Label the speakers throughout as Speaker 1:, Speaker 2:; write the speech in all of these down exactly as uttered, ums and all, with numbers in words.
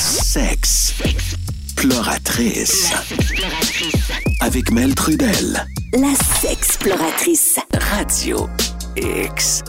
Speaker 1: sexploratrice. Avec Mel Trudel.
Speaker 2: La sexploratrice.
Speaker 1: Radio X.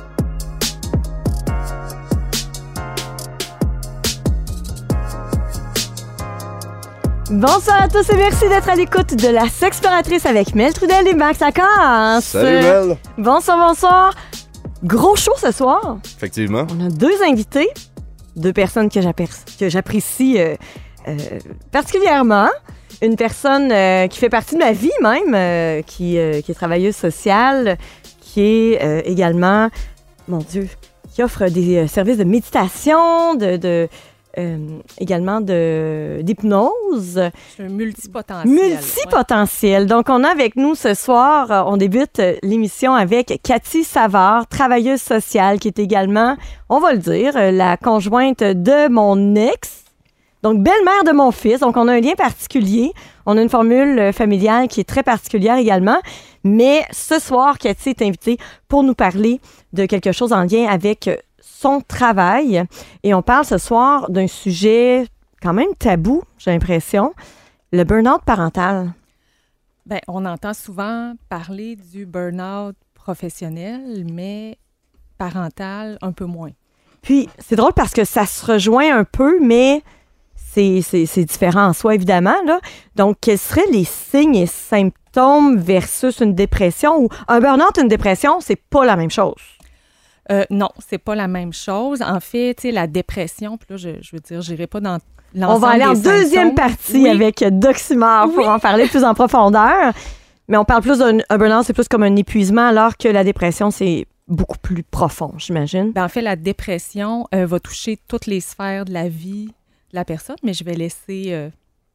Speaker 3: Bonsoir à tous et merci d'être à l'écoute de la sexploratrice avec Mel Trudel et Max Lacasse.
Speaker 4: Salut Mel!
Speaker 3: Bonsoir, bonsoir. Gros show ce soir.
Speaker 4: Effectivement.
Speaker 3: On a deux invités, deux personnes que j'apprécie, que j'apprécie euh, euh, particulièrement. Une personne euh, qui fait partie de ma vie même, euh, qui, euh, qui est travailleuse sociale, qui est euh, également, mon Dieu, qui offre des euh, services de méditation, de... de Euh, également de, d'hypnose.
Speaker 5: C'est un multipotentiel.
Speaker 3: Multipotentiel. Ouais. Donc, on a avec nous ce soir, on débute l'émission avec Cathy Savard, travailleuse sociale, qui est également, on va le dire, la conjointe de mon ex, donc belle-mère de mon fils. Donc, on a un lien particulier. On a une formule familiale qui est très particulière également. Mais ce soir, Cathy est invitée pour nous parler de quelque chose en lien avec son travail. Et on parle ce soir d'un sujet quand même tabou, j'ai l'impression, le burn-out parental.
Speaker 5: Bien, on entend souvent parler du burn-out professionnel, mais parental, un peu moins.
Speaker 3: Puis, c'est drôle parce que ça se rejoint un peu, mais c'est, c'est, c'est différent en soi, évidemment, là. Donc, quels seraient les signes et symptômes versus une dépression? Ou un burn-out et une dépression, c'est pas la même chose.
Speaker 5: Euh, non, c'est pas la même chose. En fait, tu sais, la dépression, puis là, je, je veux dire, j'irai pas dans l'ensemble.
Speaker 3: On va aller en
Speaker 5: symptômes.
Speaker 3: deuxième partie
Speaker 5: oui.
Speaker 3: avec Doximar oui. pour en parler plus en profondeur. Mais on parle plus d'un un burn-out, c'est plus comme un épuisement, alors que la dépression, c'est beaucoup plus profond, j'imagine.
Speaker 5: Ben, en fait, la dépression euh, va toucher toutes les sphères de la vie de la personne, mais je vais laisser euh,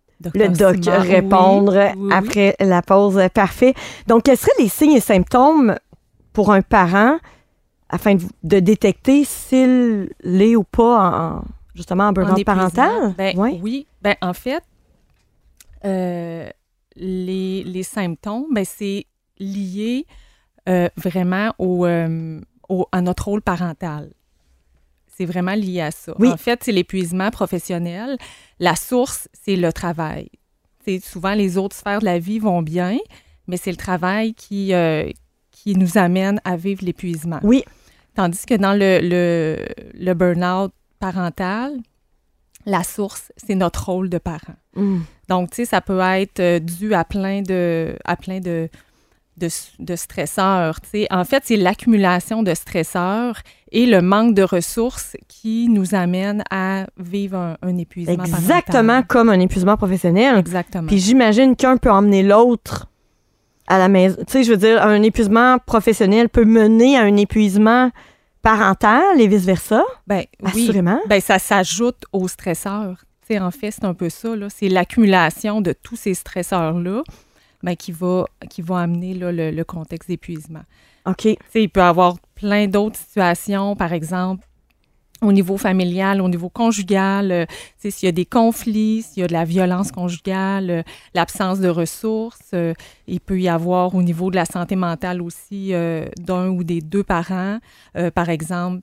Speaker 3: le doc Simard, répondre oui, oui, après oui. la pause. Parfait. Donc, quels seraient les signes et symptômes pour un parent afin de, de détecter s'il l'est ou pas en, justement en burn-out parental?
Speaker 5: Ben, ouais. Oui. Ben, en fait, euh, les, les symptômes, ben, c'est lié euh, vraiment au, euh, au, à notre rôle parental. C'est vraiment lié à ça.
Speaker 3: Oui.
Speaker 5: En fait, c'est l'épuisement professionnel. La source, c'est le travail. C'est souvent, les autres sphères de la vie vont bien, mais c'est le travail qui... Euh, qui nous amène à vivre l'épuisement.
Speaker 3: Oui.
Speaker 5: Tandis que dans le, le, le burn-out parental, la source, c'est notre rôle de parent.
Speaker 3: Mm.
Speaker 5: Donc, tu sais, ça peut être dû à plein de, à plein de, de, de stresseurs. Tu sais. En fait, c'est l'accumulation de stresseurs et le manque de ressources qui nous amène à vivre un, un épuisement
Speaker 3: Exactement
Speaker 5: parental.
Speaker 3: Exactement comme un épuisement professionnel.
Speaker 5: Exactement.
Speaker 3: Puis j'imagine qu'un peut emmener l'autre à la maison. Tu sais, je veux dire, un épuisement professionnel peut mener à un épuisement parental et vice-versa.
Speaker 5: Bien,
Speaker 3: assurément.
Speaker 5: Oui. Bien, ça s'ajoute aux stresseurs. Tu sais, en fait, c'est un peu ça, là. C'est l'accumulation de tous ces stresseurs-là bien, qui, va, qui va amener là, le, le contexte d'épuisement.
Speaker 3: OK.
Speaker 5: Tu sais, il peut y avoir plein d'autres situations, par exemple, au niveau familial, au niveau conjugal, euh, s'il y a des conflits, s'il y a de la violence conjugale, euh, l'absence de ressources, euh, il peut y avoir au niveau de la santé mentale aussi euh, d'un ou des deux parents, euh, par exemple,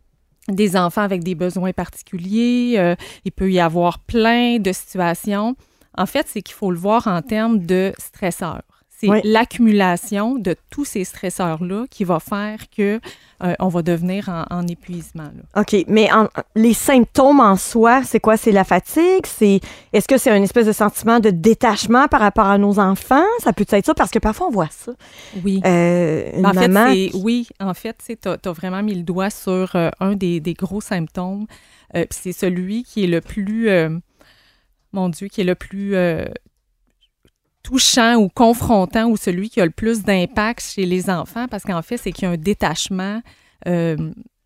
Speaker 5: des enfants avec des besoins particuliers, euh, il peut y avoir plein de situations. En fait, c'est qu'il faut le voir en termes de stresseurs. C'est oui. l'accumulation de tous ces stresseurs-là qui va faire que euh, on va devenir en, en épuisement. Là.
Speaker 3: OK, mais en, les symptômes en soi, c'est quoi? C'est la fatigue? C'est, est-ce que c'est un espèce de sentiment de détachement par rapport à nos enfants? Ça peut être ça? Parce que parfois, on voit ça.
Speaker 5: Oui.
Speaker 3: Euh, une
Speaker 5: en
Speaker 3: maman
Speaker 5: fait, c'est,
Speaker 3: qui...
Speaker 5: oui, en fait, tu as vraiment mis le doigt sur euh, un des, des gros symptômes. Euh, puis c'est celui qui est le plus... Euh, mon Dieu, qui est le plus... Euh, touchant ou confrontant ou celui qui a le plus d'impact chez les enfants parce qu'en fait, c'est qu'il y a un détachement euh,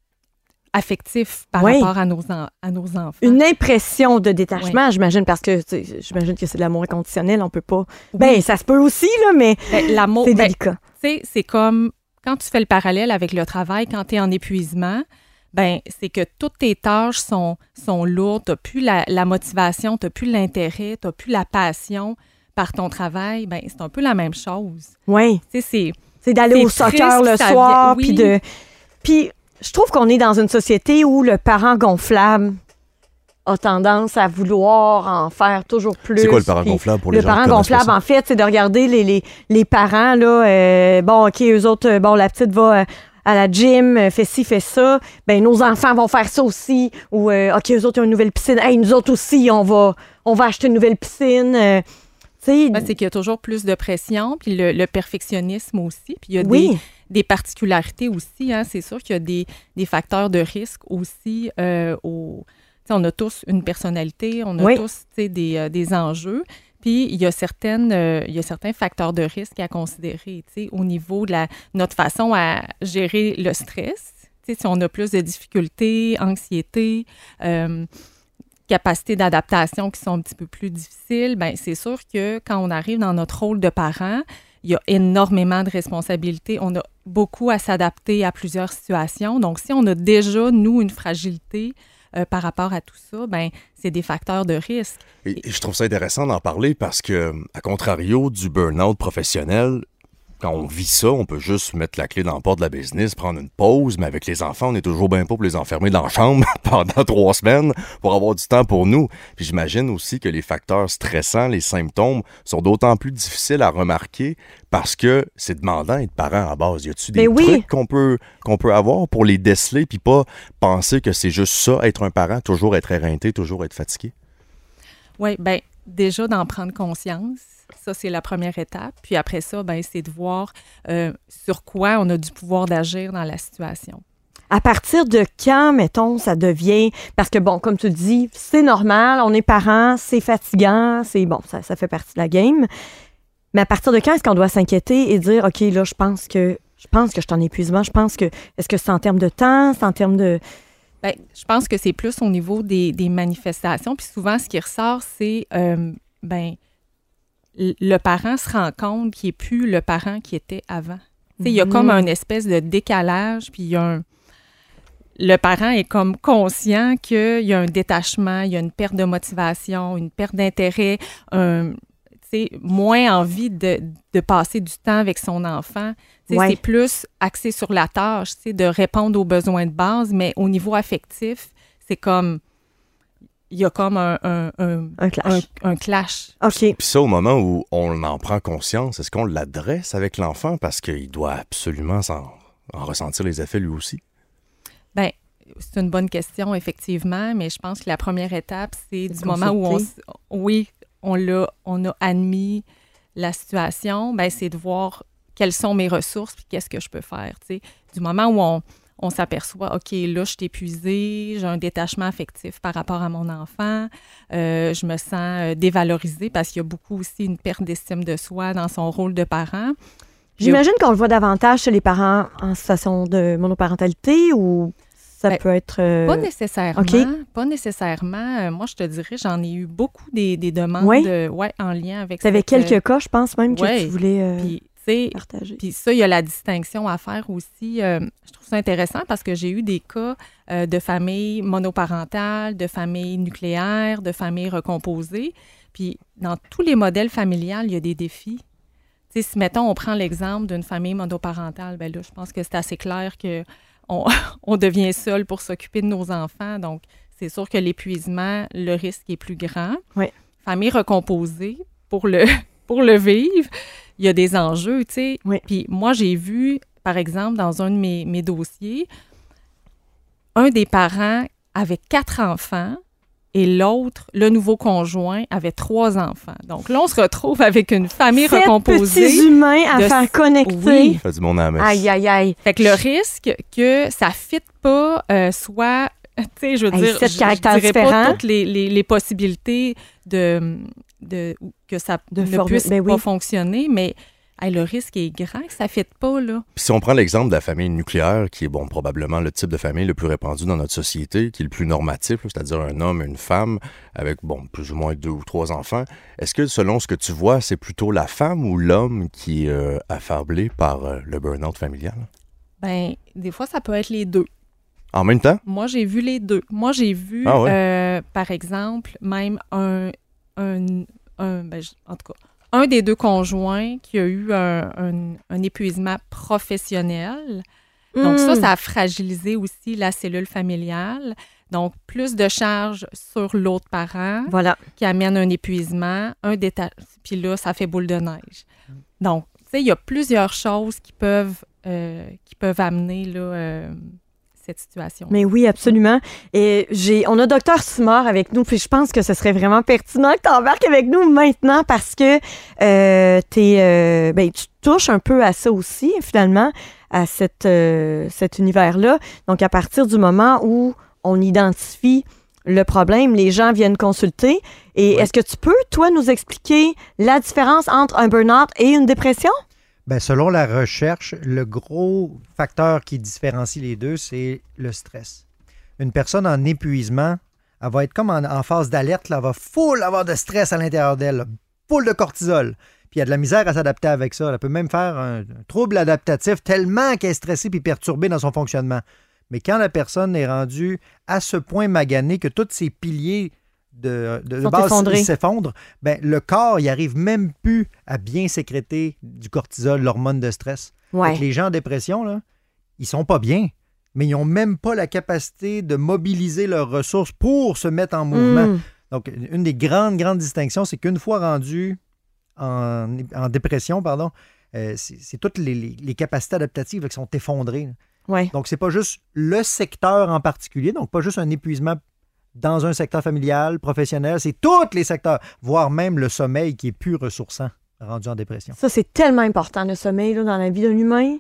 Speaker 5: affectif par oui. rapport à nos, en, à nos enfants.
Speaker 3: Une impression de détachement, oui. j'imagine, parce que j'imagine que c'est de l'amour inconditionnel, on peut pas... Oui. Bien, ça se peut aussi, là, mais
Speaker 5: ben, l'amour,
Speaker 3: c'est
Speaker 5: ben,
Speaker 3: délicat.
Speaker 5: Tu sais, c'est comme quand tu fais le parallèle avec le travail, quand tu es en épuisement, ben c'est que toutes tes tâches sont, sont lourdes, tu n'as plus la, la motivation, tu n'as plus l'intérêt, tu n'as plus la passion par ton travail, ben c'est un peu la même chose.
Speaker 3: Oui.
Speaker 5: Tu sais, c'est...
Speaker 3: C'est d'aller
Speaker 5: c'est
Speaker 3: au soccer le soir, puis oui. de... Puis je trouve qu'on est dans une société où le parent gonflable a tendance à vouloir en faire toujours plus.
Speaker 4: C'est quoi le parent
Speaker 3: Puis
Speaker 4: gonflable pour les
Speaker 3: le
Speaker 4: gens
Speaker 3: parent
Speaker 4: qui connaissent pas
Speaker 3: gonflable,
Speaker 4: ça?
Speaker 3: en fait, c'est de regarder les, les, les parents, là, euh, bon, OK, eux autres, euh, bon, la petite va... Euh, à la gym, euh, fait ci, fait ça, ben nos enfants vont faire ça aussi. Ou, euh, OK, eux autres, ils ont une nouvelle piscine. Hey, nous autres aussi, on va, on va acheter une nouvelle piscine. Euh, tu sais.
Speaker 5: Ben, c'est qu'il y a toujours plus de pression, puis le, le perfectionnisme aussi. Puis il y a
Speaker 3: Oui.
Speaker 5: des, des particularités aussi. Hein. C'est sûr qu'il y a des, des facteurs de risque aussi. Euh, au, tu sais, on a tous une personnalité, on a
Speaker 3: Oui.
Speaker 5: tous tu sais, des, euh, des enjeux. Puis, il y a, certaines, euh, il y a certains facteurs de risque à considérer, tu sais, au niveau de la, notre façon à gérer le stress. Tu sais, si on a plus de difficultés, anxiété, euh, capacités d'adaptation qui sont un petit peu plus difficiles, bien, c'est sûr que quand on arrive dans notre rôle de parent, il y a énormément de responsabilités. On a beaucoup à s'adapter à plusieurs situations. Donc, si on a déjà, nous, une fragilité, Euh, par rapport à tout ça, ben c'est des facteurs de risque.
Speaker 4: Et, et je trouve ça intéressant d'en parler parce que, à contrario du burn-out professionnel, quand on vit ça, on peut juste mettre la clé dans la porte de la business, prendre une pause, mais avec les enfants, on est toujours bien pas pour les enfermer dans la chambre pendant trois semaines pour avoir du temps pour nous. Puis j'imagine aussi que les facteurs stressants, les symptômes, sont d'autant plus difficiles à remarquer parce que c'est demandant être parent à base. Y a-tu des
Speaker 3: Ben oui.
Speaker 4: trucs qu'on peut, qu'on peut avoir pour les déceler puis pas penser que c'est juste ça, être un parent, toujours être éreinté, toujours être fatigué?
Speaker 5: Oui, bien, déjà d'en prendre conscience, ça, c'est la première étape. Puis après ça, ben c'est de voir euh, sur quoi on a du pouvoir d'agir dans la situation.
Speaker 3: À partir de quand, mettons, ça devient... Parce que, bon, comme tu le dis, c'est normal, on est parents, c'est fatigant, c'est bon, ça, ça fait partie de la game. Mais à partir de quand est-ce qu'on doit s'inquiéter et dire, OK, là, je pense que je pense que je suis en épuisement, je pense que... Est-ce que c'est en termes de temps, c'est en termes de...
Speaker 5: Bien, je pense que c'est plus au niveau des, des manifestations. Puis souvent, ce qui ressort, c'est, euh, ben, le parent se rend compte qu'il n'est plus le parent qui était avant. Tu sais, il y a
Speaker 3: Mhm.
Speaker 5: comme un espèce de décalage, puis il y a un... Le parent est comme conscient qu'il y a un détachement, il y a une perte de motivation, une perte d'intérêt, un, tu sais, moins envie de, de passer du temps avec son enfant. Tu sais,
Speaker 3: Ouais.
Speaker 5: c'est plus axé sur la tâche, tu sais, de répondre aux besoins de base, mais au niveau affectif, c'est comme... Il y a comme un, un, un,
Speaker 3: Un clash.
Speaker 5: un- un clash.
Speaker 3: OK.
Speaker 4: Puis ça, au moment où on en prend conscience, est-ce qu'on l'adresse avec l'enfant parce qu'il doit absolument s'en, en ressentir les effets lui aussi?
Speaker 5: Bien, c'est une bonne question, effectivement, mais je pense que la première étape, c'est
Speaker 3: C'est
Speaker 5: du
Speaker 3: de
Speaker 5: moment où on...
Speaker 3: consulter.
Speaker 5: s- Oui, on, l'a, on a admis la situation, bien, c'est de voir quelles sont mes ressources puis qu'est-ce que je peux faire, tu sais. Du moment où on, on s'aperçoit, OK, là, je suis épuisée, j'ai un détachement affectif par rapport à mon enfant, euh, je me sens euh, dévalorisée parce qu'il y a beaucoup aussi une perte d'estime de soi dans son rôle de parent.
Speaker 3: J'imagine qu'on le voit davantage chez les parents en situation de monoparentalité ou ça
Speaker 5: Ben,
Speaker 3: peut être... euh,
Speaker 5: Pas nécessairement.
Speaker 3: OK.
Speaker 5: Pas nécessairement. Euh, moi, je te dirais, j'en ai eu beaucoup des, des demandes
Speaker 3: Oui?
Speaker 5: de, ouais, en lien avec
Speaker 3: Tu avais
Speaker 5: cette,
Speaker 3: quelques cas, je pense même, que
Speaker 5: ouais.
Speaker 3: tu voulais euh,
Speaker 5: Puis, tu sais,
Speaker 3: partager.
Speaker 5: puis ça, il y a la distinction à faire aussi. Euh, je trouve ça intéressant parce que j'ai eu des cas euh, de familles monoparentales, de familles nucléaires, de familles recomposées. Puis, dans tous les modèles familiales, il y a des défis. Tu sais, si, mettons, on prend l'exemple d'une famille monoparentale, bien là, je pense que c'est assez clair que on, on devient seul pour s'occuper de nos enfants. Donc, c'est sûr que l'épuisement, le risque est plus grand.
Speaker 3: Oui.
Speaker 5: Famille recomposée, pour le, pour le vivre, il y a des enjeux, tu sais.
Speaker 3: Oui.
Speaker 5: Puis moi, j'ai vu, par exemple, dans un de mes, mes dossiers, un des parents avait quatre enfants et l'autre, le nouveau conjoint, avait trois enfants. Donc là, on se retrouve avec une famille
Speaker 3: Sept
Speaker 5: recomposée.
Speaker 3: petits humains à
Speaker 5: de-
Speaker 3: faire connecter.
Speaker 5: Oui.
Speaker 4: Ça fait du monde à la messe.
Speaker 3: Aïe, aïe, aïe.
Speaker 5: Fait que le risque que ça ne fitte pas, euh, soit, tu sais, je veux
Speaker 3: Hey,
Speaker 5: dire,
Speaker 3: sept
Speaker 5: je, je
Speaker 3: caractères
Speaker 5: dirais pas
Speaker 3: différents.
Speaker 5: toutes les, les, les possibilités de, de que ça
Speaker 3: De
Speaker 5: ne
Speaker 3: former-
Speaker 5: puisse
Speaker 3: ben
Speaker 5: pas
Speaker 3: oui.
Speaker 5: fonctionner, mais hey, le risque est grand que ça ne fitte pas, là.
Speaker 4: Puis si on prend l'exemple de la famille nucléaire, qui est bon probablement le type de famille le plus répandu dans notre société, qui est le plus normatif, là, c'est-à-dire un homme et une femme avec bon plus ou moins deux ou trois enfants, est-ce que selon ce que tu vois, c'est plutôt la femme ou l'homme qui est euh, affablé par euh, le burn-out familial?
Speaker 5: Ben, des fois, ça peut être les deux.
Speaker 4: En même temps?
Speaker 5: Moi, j'ai vu les deux. Moi, j'ai vu,
Speaker 4: Ah ouais?
Speaker 5: euh, par exemple, même un, un, un ben, je- en tout cas, un des deux conjoints qui a eu un, un- un épuisement professionnel. Donc ça,
Speaker 3: Hmm.
Speaker 5: ça a fragilisé aussi la cellule familiale. Donc, plus de charges sur l'autre parent
Speaker 3: Voilà.
Speaker 5: qui amène un épuisement, un déta... puis là, ça fait boule de neige. Donc, tu sais, il y a plusieurs choses qui peuvent, euh, qui peuvent amener là, euh, cette situation.
Speaker 3: Mais oui, absolument. Et j'ai, on a Docteur Simard avec nous, puis je pense que ce serait vraiment pertinent que tu embarques avec nous maintenant parce que euh, t'es, euh, ben, tu touches un peu à ça aussi, finalement, à cette, euh, cet univers-là. Donc, à partir du moment où on identifie le problème, les gens viennent consulter. Et
Speaker 6: Oui.
Speaker 3: est-ce que tu peux, toi, nous expliquer la différence entre un burn-out et une dépression?
Speaker 6: Bien, selon la recherche, le gros facteur qui différencie les deux, c'est le stress. Une personne en épuisement, elle va être comme en, en phase d'alerte, là, elle va full avoir de stress à l'intérieur d'elle, là, full de cortisol. Puis il y a de la misère à s'adapter avec ça. Elle peut même faire un, un trouble adaptatif tellement qu'elle est stressée puis perturbée dans son fonctionnement. Mais quand la personne est rendue à ce point maganée que tous ses piliers de, de, de
Speaker 3: Sont
Speaker 6: base
Speaker 3: effondrés.
Speaker 6: ils s'effondrent, ben, le corps, il n'arrive même plus à bien sécréter du cortisol, l'hormone de stress.
Speaker 3: Ouais.
Speaker 6: Fait que les gens en dépression, là, ils sont pas bien, mais ils n'ont même pas la capacité de mobiliser leurs ressources pour se mettre en mouvement.
Speaker 3: Mm.
Speaker 6: Donc, une des grandes, grandes distinctions, c'est qu'une fois rendu en, en dépression, pardon, euh, c'est, c'est toutes les, les- les capacités adaptatives là, qui sont effondrées. là.
Speaker 3: Ouais.
Speaker 6: Donc, c'est pas juste le secteur en particulier, donc pas juste un épuisement dans un secteur familial, professionnel, c'est tous les secteurs, voire même le sommeil qui est plus ressourçant, rendu en dépression.
Speaker 3: Ça, c'est tellement important, le sommeil, là, dans la vie d'un humain.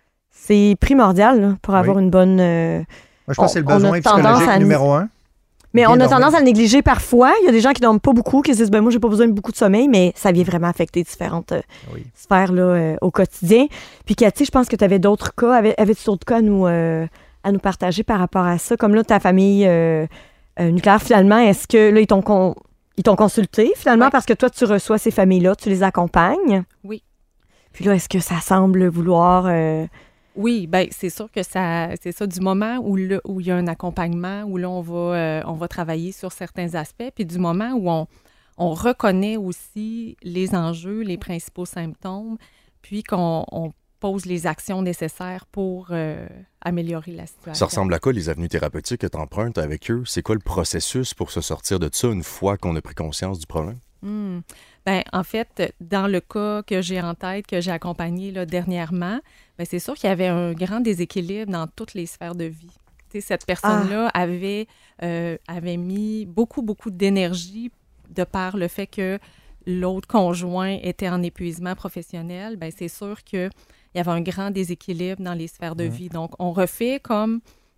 Speaker 3: C'est primordial là, pour avoir
Speaker 6: Oui.
Speaker 3: une bonne... euh,
Speaker 6: Moi, je pense que c'est le
Speaker 3: On- on a
Speaker 6: besoin
Speaker 3: tendance
Speaker 6: psychologique
Speaker 3: à nous-
Speaker 6: numéro un.
Speaker 3: Mais
Speaker 6: Bien
Speaker 3: on a
Speaker 6: dormir.
Speaker 3: tendance à le négliger parfois. Il y a des gens qui dorment pas beaucoup, qui se disent ben moi j'ai pas besoin de beaucoup de sommeil, mais ça vient vraiment affecter différentes euh,
Speaker 6: Oui.
Speaker 3: sphères là, euh, au quotidien. Puis Cathy, je pense que tu avais d'autres cas. Avais- Avais-tu d'autres cas à nous, euh, à nous partager par rapport à ça? Comme là, ta famille euh, euh, nucléaire, finalement, est-ce que là, ils t'ont, con- ils t'ont consulté finalement
Speaker 5: Ouais.
Speaker 3: parce que toi, tu reçois ces familles-là, tu les accompagnes?
Speaker 5: Oui.
Speaker 3: Puis là, est-ce que ça semble vouloir... euh,
Speaker 5: Oui, bien, c'est sûr que ça, c'est ça, du moment où, là, où il y a un accompagnement, où là, on va, euh, on va travailler sur certains aspects, puis du moment où on, on reconnaît aussi les enjeux, les principaux symptômes, puis qu'on on pose les actions nécessaires pour euh, améliorer la situation.
Speaker 4: Ça ressemble à quoi les avenues thérapeutiques que tu empruntes avec eux? C'est quoi le processus pour se sortir de ça une fois qu'on a pris conscience du problème?
Speaker 5: Hmm. Ben, en fait, dans le cas que j'ai en tête, que j'ai accompagné là, dernièrement, ben, c'est sûr qu'il y avait un grand déséquilibre dans toutes les sphères de vie. Tu sais, cette personne-là avait, euh, avait mis beaucoup, beaucoup d'énergie de par le fait que l'autre conjoint était en épuisement professionnel. Ben, c'est sûr qu'il y avait un grand déséquilibre dans les sphères de vie. Donc, on refait comme...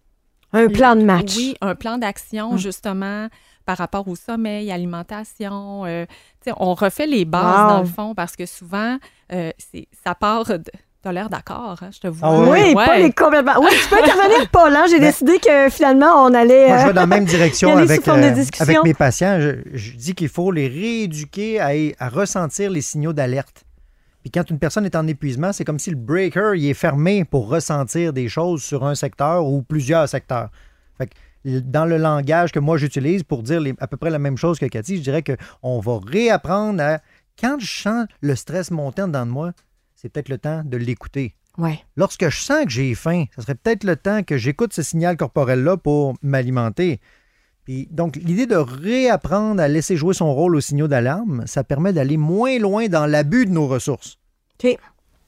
Speaker 3: un plan de match.
Speaker 5: Oui, un plan d'action,
Speaker 3: Hum.
Speaker 5: justement, par rapport au sommeil, alimentation. Euh, tu sais, on refait les bases,
Speaker 3: Wow.
Speaker 5: dans le fond, parce que souvent, euh, c'est, ça part de... T'as l'air d'accord, hein, je te vois.
Speaker 6: Ah
Speaker 3: Oui,
Speaker 6: oui,
Speaker 3: Paul est complètement... Oui, tu peux intervenir, Paul. Hein? J'ai
Speaker 6: Ben,
Speaker 3: décidé que finalement, on allait...
Speaker 6: Moi, je
Speaker 3: euh,
Speaker 6: vais dans la même direction
Speaker 3: y aller
Speaker 6: avec,
Speaker 3: sous forme de
Speaker 6: euh,
Speaker 3: discussion.
Speaker 6: avec mes patients. Je, je dis qu'il faut les rééduquer à, à ressentir les signaux d'alerte. Puis quand une personne est en épuisement, c'est comme si le breaker il est fermé pour ressentir des choses sur un secteur ou plusieurs secteurs. Fait que dans le langage que moi j'utilise pour dire les- à peu près la même chose que Cathy, je dirais qu'on va réapprendre à... Quand je sens le stress monter en dedans de moi, c'est peut-être le temps de l'écouter.
Speaker 3: Ouais.
Speaker 6: Lorsque je sens que j'ai faim, ça serait peut-être le temps que j'écoute ce signal corporel-là pour m'alimenter. Puis, donc, l'idée de réapprendre à laisser jouer son rôle aux signaux d'alarme, ça permet d'aller moins loin dans l'abus de nos ressources.
Speaker 3: OK.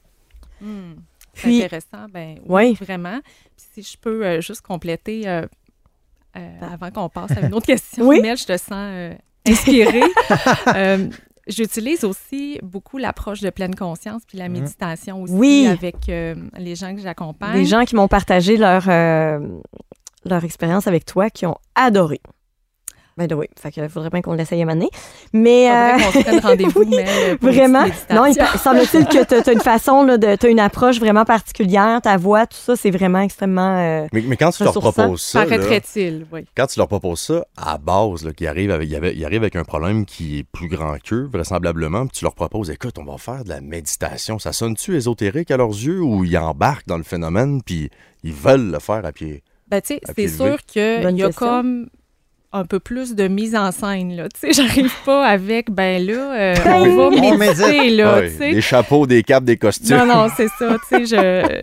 Speaker 5: Hmm. C'est
Speaker 3: Puis-
Speaker 5: intéressant, ben
Speaker 3: Oui.
Speaker 5: oui, vraiment. Puis si je peux euh, juste compléter euh, euh, avant qu'on passe à une autre question,
Speaker 3: Oui.
Speaker 5: Mel, je te sens euh, inspirée. Euh, J'utilise aussi beaucoup l'approche de pleine conscience puis la méditation aussi
Speaker 3: Oui.
Speaker 5: avec euh, les gens que j'accompagne.
Speaker 3: Des gens qui m'ont partagé leur, euh, leur expérience avec toi, qui ont adoré. Ben oui, fait que faudrait bien qu'on l'essaye à maner. Mais
Speaker 5: Faudrait
Speaker 3: euh,
Speaker 5: qu'on se prenne rendez-vous,
Speaker 3: oui,
Speaker 5: mais pour une
Speaker 3: vraiment.
Speaker 5: petite
Speaker 3: Non, il
Speaker 5: méditation.
Speaker 3: pa- semble-t-il que tu as une façon, là, de, t'as une approche vraiment particulière, ta voix, tout ça, c'est vraiment extrêmement... euh,
Speaker 4: Mais, mais quand tu leur
Speaker 3: Ressourçant.
Speaker 4: proposes ça, là,
Speaker 5: Paraîtrait-il, oui.
Speaker 4: quand tu leur proposes ça, à base, là, qu'ils arrivent avec, ils avaient- ils arrivent avec un problème qui est plus grand qu'eux, vraisemblablement, puis tu leur proposes, écoute, on va faire de la méditation. Ça sonne-tu ésotérique à leurs yeux ou ils embarquent dans le phénomène puis ils veulent le faire à pied?
Speaker 5: Ben, tu sais,
Speaker 4: À
Speaker 5: c'est
Speaker 4: pied levé.
Speaker 5: sûr qu'il
Speaker 3: Bonne
Speaker 5: y a
Speaker 3: question.
Speaker 5: comme un peu plus de mise en scène, là. Tu sais, j'arrive pas avec, ben là, euh,
Speaker 3: Ben,
Speaker 5: on va
Speaker 6: on
Speaker 5: méditer,
Speaker 6: médite.
Speaker 5: là,
Speaker 4: Ouais,
Speaker 5: tu sais.
Speaker 4: des chapeaux, des capes, des costumes.
Speaker 5: Non, non, c'est ça, tu sais, je,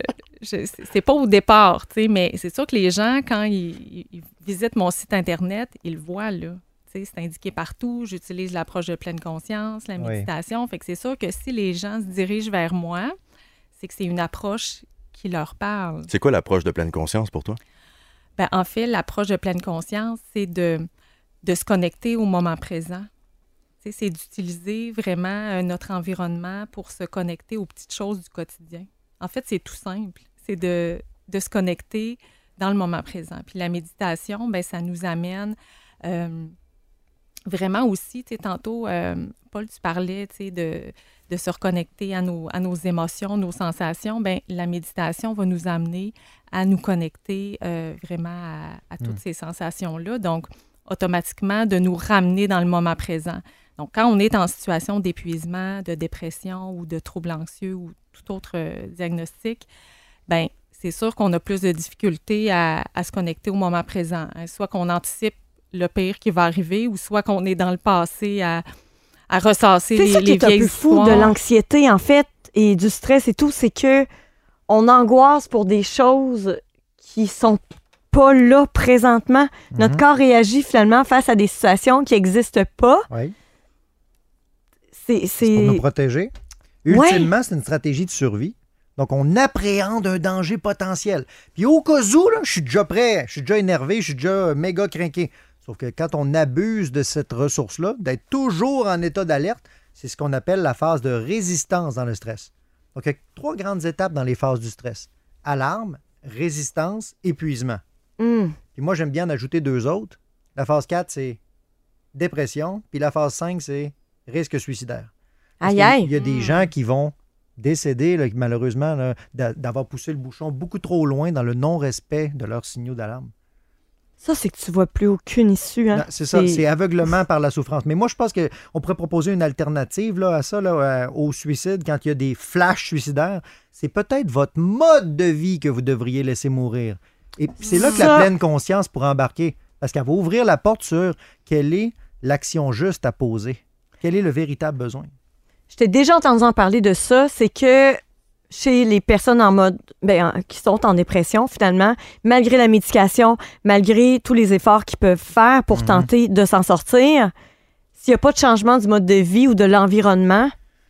Speaker 5: je, c'est pas au départ, tu sais, mais c'est sûr que les gens, quand ils, ils visitent mon site Internet, ils le voient, là. Tu sais, c'est indiqué partout. J'utilise l'approche de pleine conscience, la méditation. Oui. Fait que c'est sûr que si les gens se dirigent vers moi, c'est que c'est une approche qui leur parle.
Speaker 4: C'est quoi l'approche de pleine conscience pour toi?
Speaker 5: Ben, en fait, l'approche de pleine conscience, c'est de, de se connecter au moment présent. Tu sais, c'est d'utiliser vraiment euh, notre environnement pour se connecter aux petites choses du quotidien. En fait, c'est tout simple. C'est de, de se connecter dans le moment présent. Puis la méditation, ben, ça nous amène euh, vraiment aussi, tu sais, tantôt, euh, Paul, tu parlais, tu sais, de, de se reconnecter à nos, à nos émotions, nos sensations. Bien, la méditation va nous amener à nous connecter euh, vraiment à, à toutes mmh. ces sensations-là. Donc, automatiquement, de nous ramener dans le moment présent. Donc, quand on est en situation d'épuisement, de dépression ou de trouble anxieux ou tout autre euh, diagnostic, bien, c'est sûr qu'on a plus de difficultés à, à se connecter au moment présent. Hein. Soit qu'on anticipe le pire qui va arriver ou soit qu'on est dans le passé à, à ressasser les, les vieilles histoires. C'est ça qui est un peu fou
Speaker 3: de l'anxiété, en fait, et du stress et tout, c'est que on angoisse pour des choses qui sont pas là présentement. Mm-hmm. Notre corps réagit finalement face à des situations qui n'existent pas.
Speaker 6: Oui.
Speaker 3: C'est, c'est...
Speaker 6: c'est pour nous protéger. Ultimement, ouais. c'est une stratégie de survie. Donc, on appréhende un danger potentiel. Puis au cas où, là, je suis déjà prêt, je suis déjà énervé, je suis déjà méga crinqué. Sauf que quand on abuse de cette ressource-là, d'être toujours en état d'alerte, c'est ce qu'on appelle la phase de résistance dans le stress. Donc, il y a trois grandes étapes dans les phases du stress. Alarme, résistance, épuisement.
Speaker 3: Mm.
Speaker 6: Puis moi, j'aime bien en ajouter deux autres. La phase quatre, c'est dépression. Puis la phase cinq, c'est risque suicidaire. Parce
Speaker 3: aïe, aïe.
Speaker 6: Il y a des mm. gens qui vont décéder, là, malheureusement, là, d'avoir poussé le bouchon beaucoup trop loin dans le non-respect de leurs signaux d'alarme.
Speaker 3: Ça, c'est que tu vois plus aucune issue. Hein?
Speaker 6: Non, c'est ça, c'est... c'est aveuglement par la souffrance. Mais moi, je pense qu'on pourrait proposer une alternative là, à ça, là, au suicide, quand il y a des flashs suicidaires. C'est peut-être votre mode de vie que vous devriez laisser mourir. Et c'est là que
Speaker 3: ça...
Speaker 6: la pleine conscience pourra embarquer. Parce qu'elle va ouvrir la porte sur quelle est l'action juste à poser. Quel est le véritable besoin.
Speaker 3: Je t'ai déjà entendu en parler de ça. C'est que chez les personnes en mode ben, qui sont en dépression, finalement, malgré la médication, malgré tous les efforts qu'ils peuvent faire pour mm-hmm. tenter de s'en sortir, s'il n'y a pas de changement du mode de vie ou de l'environnement,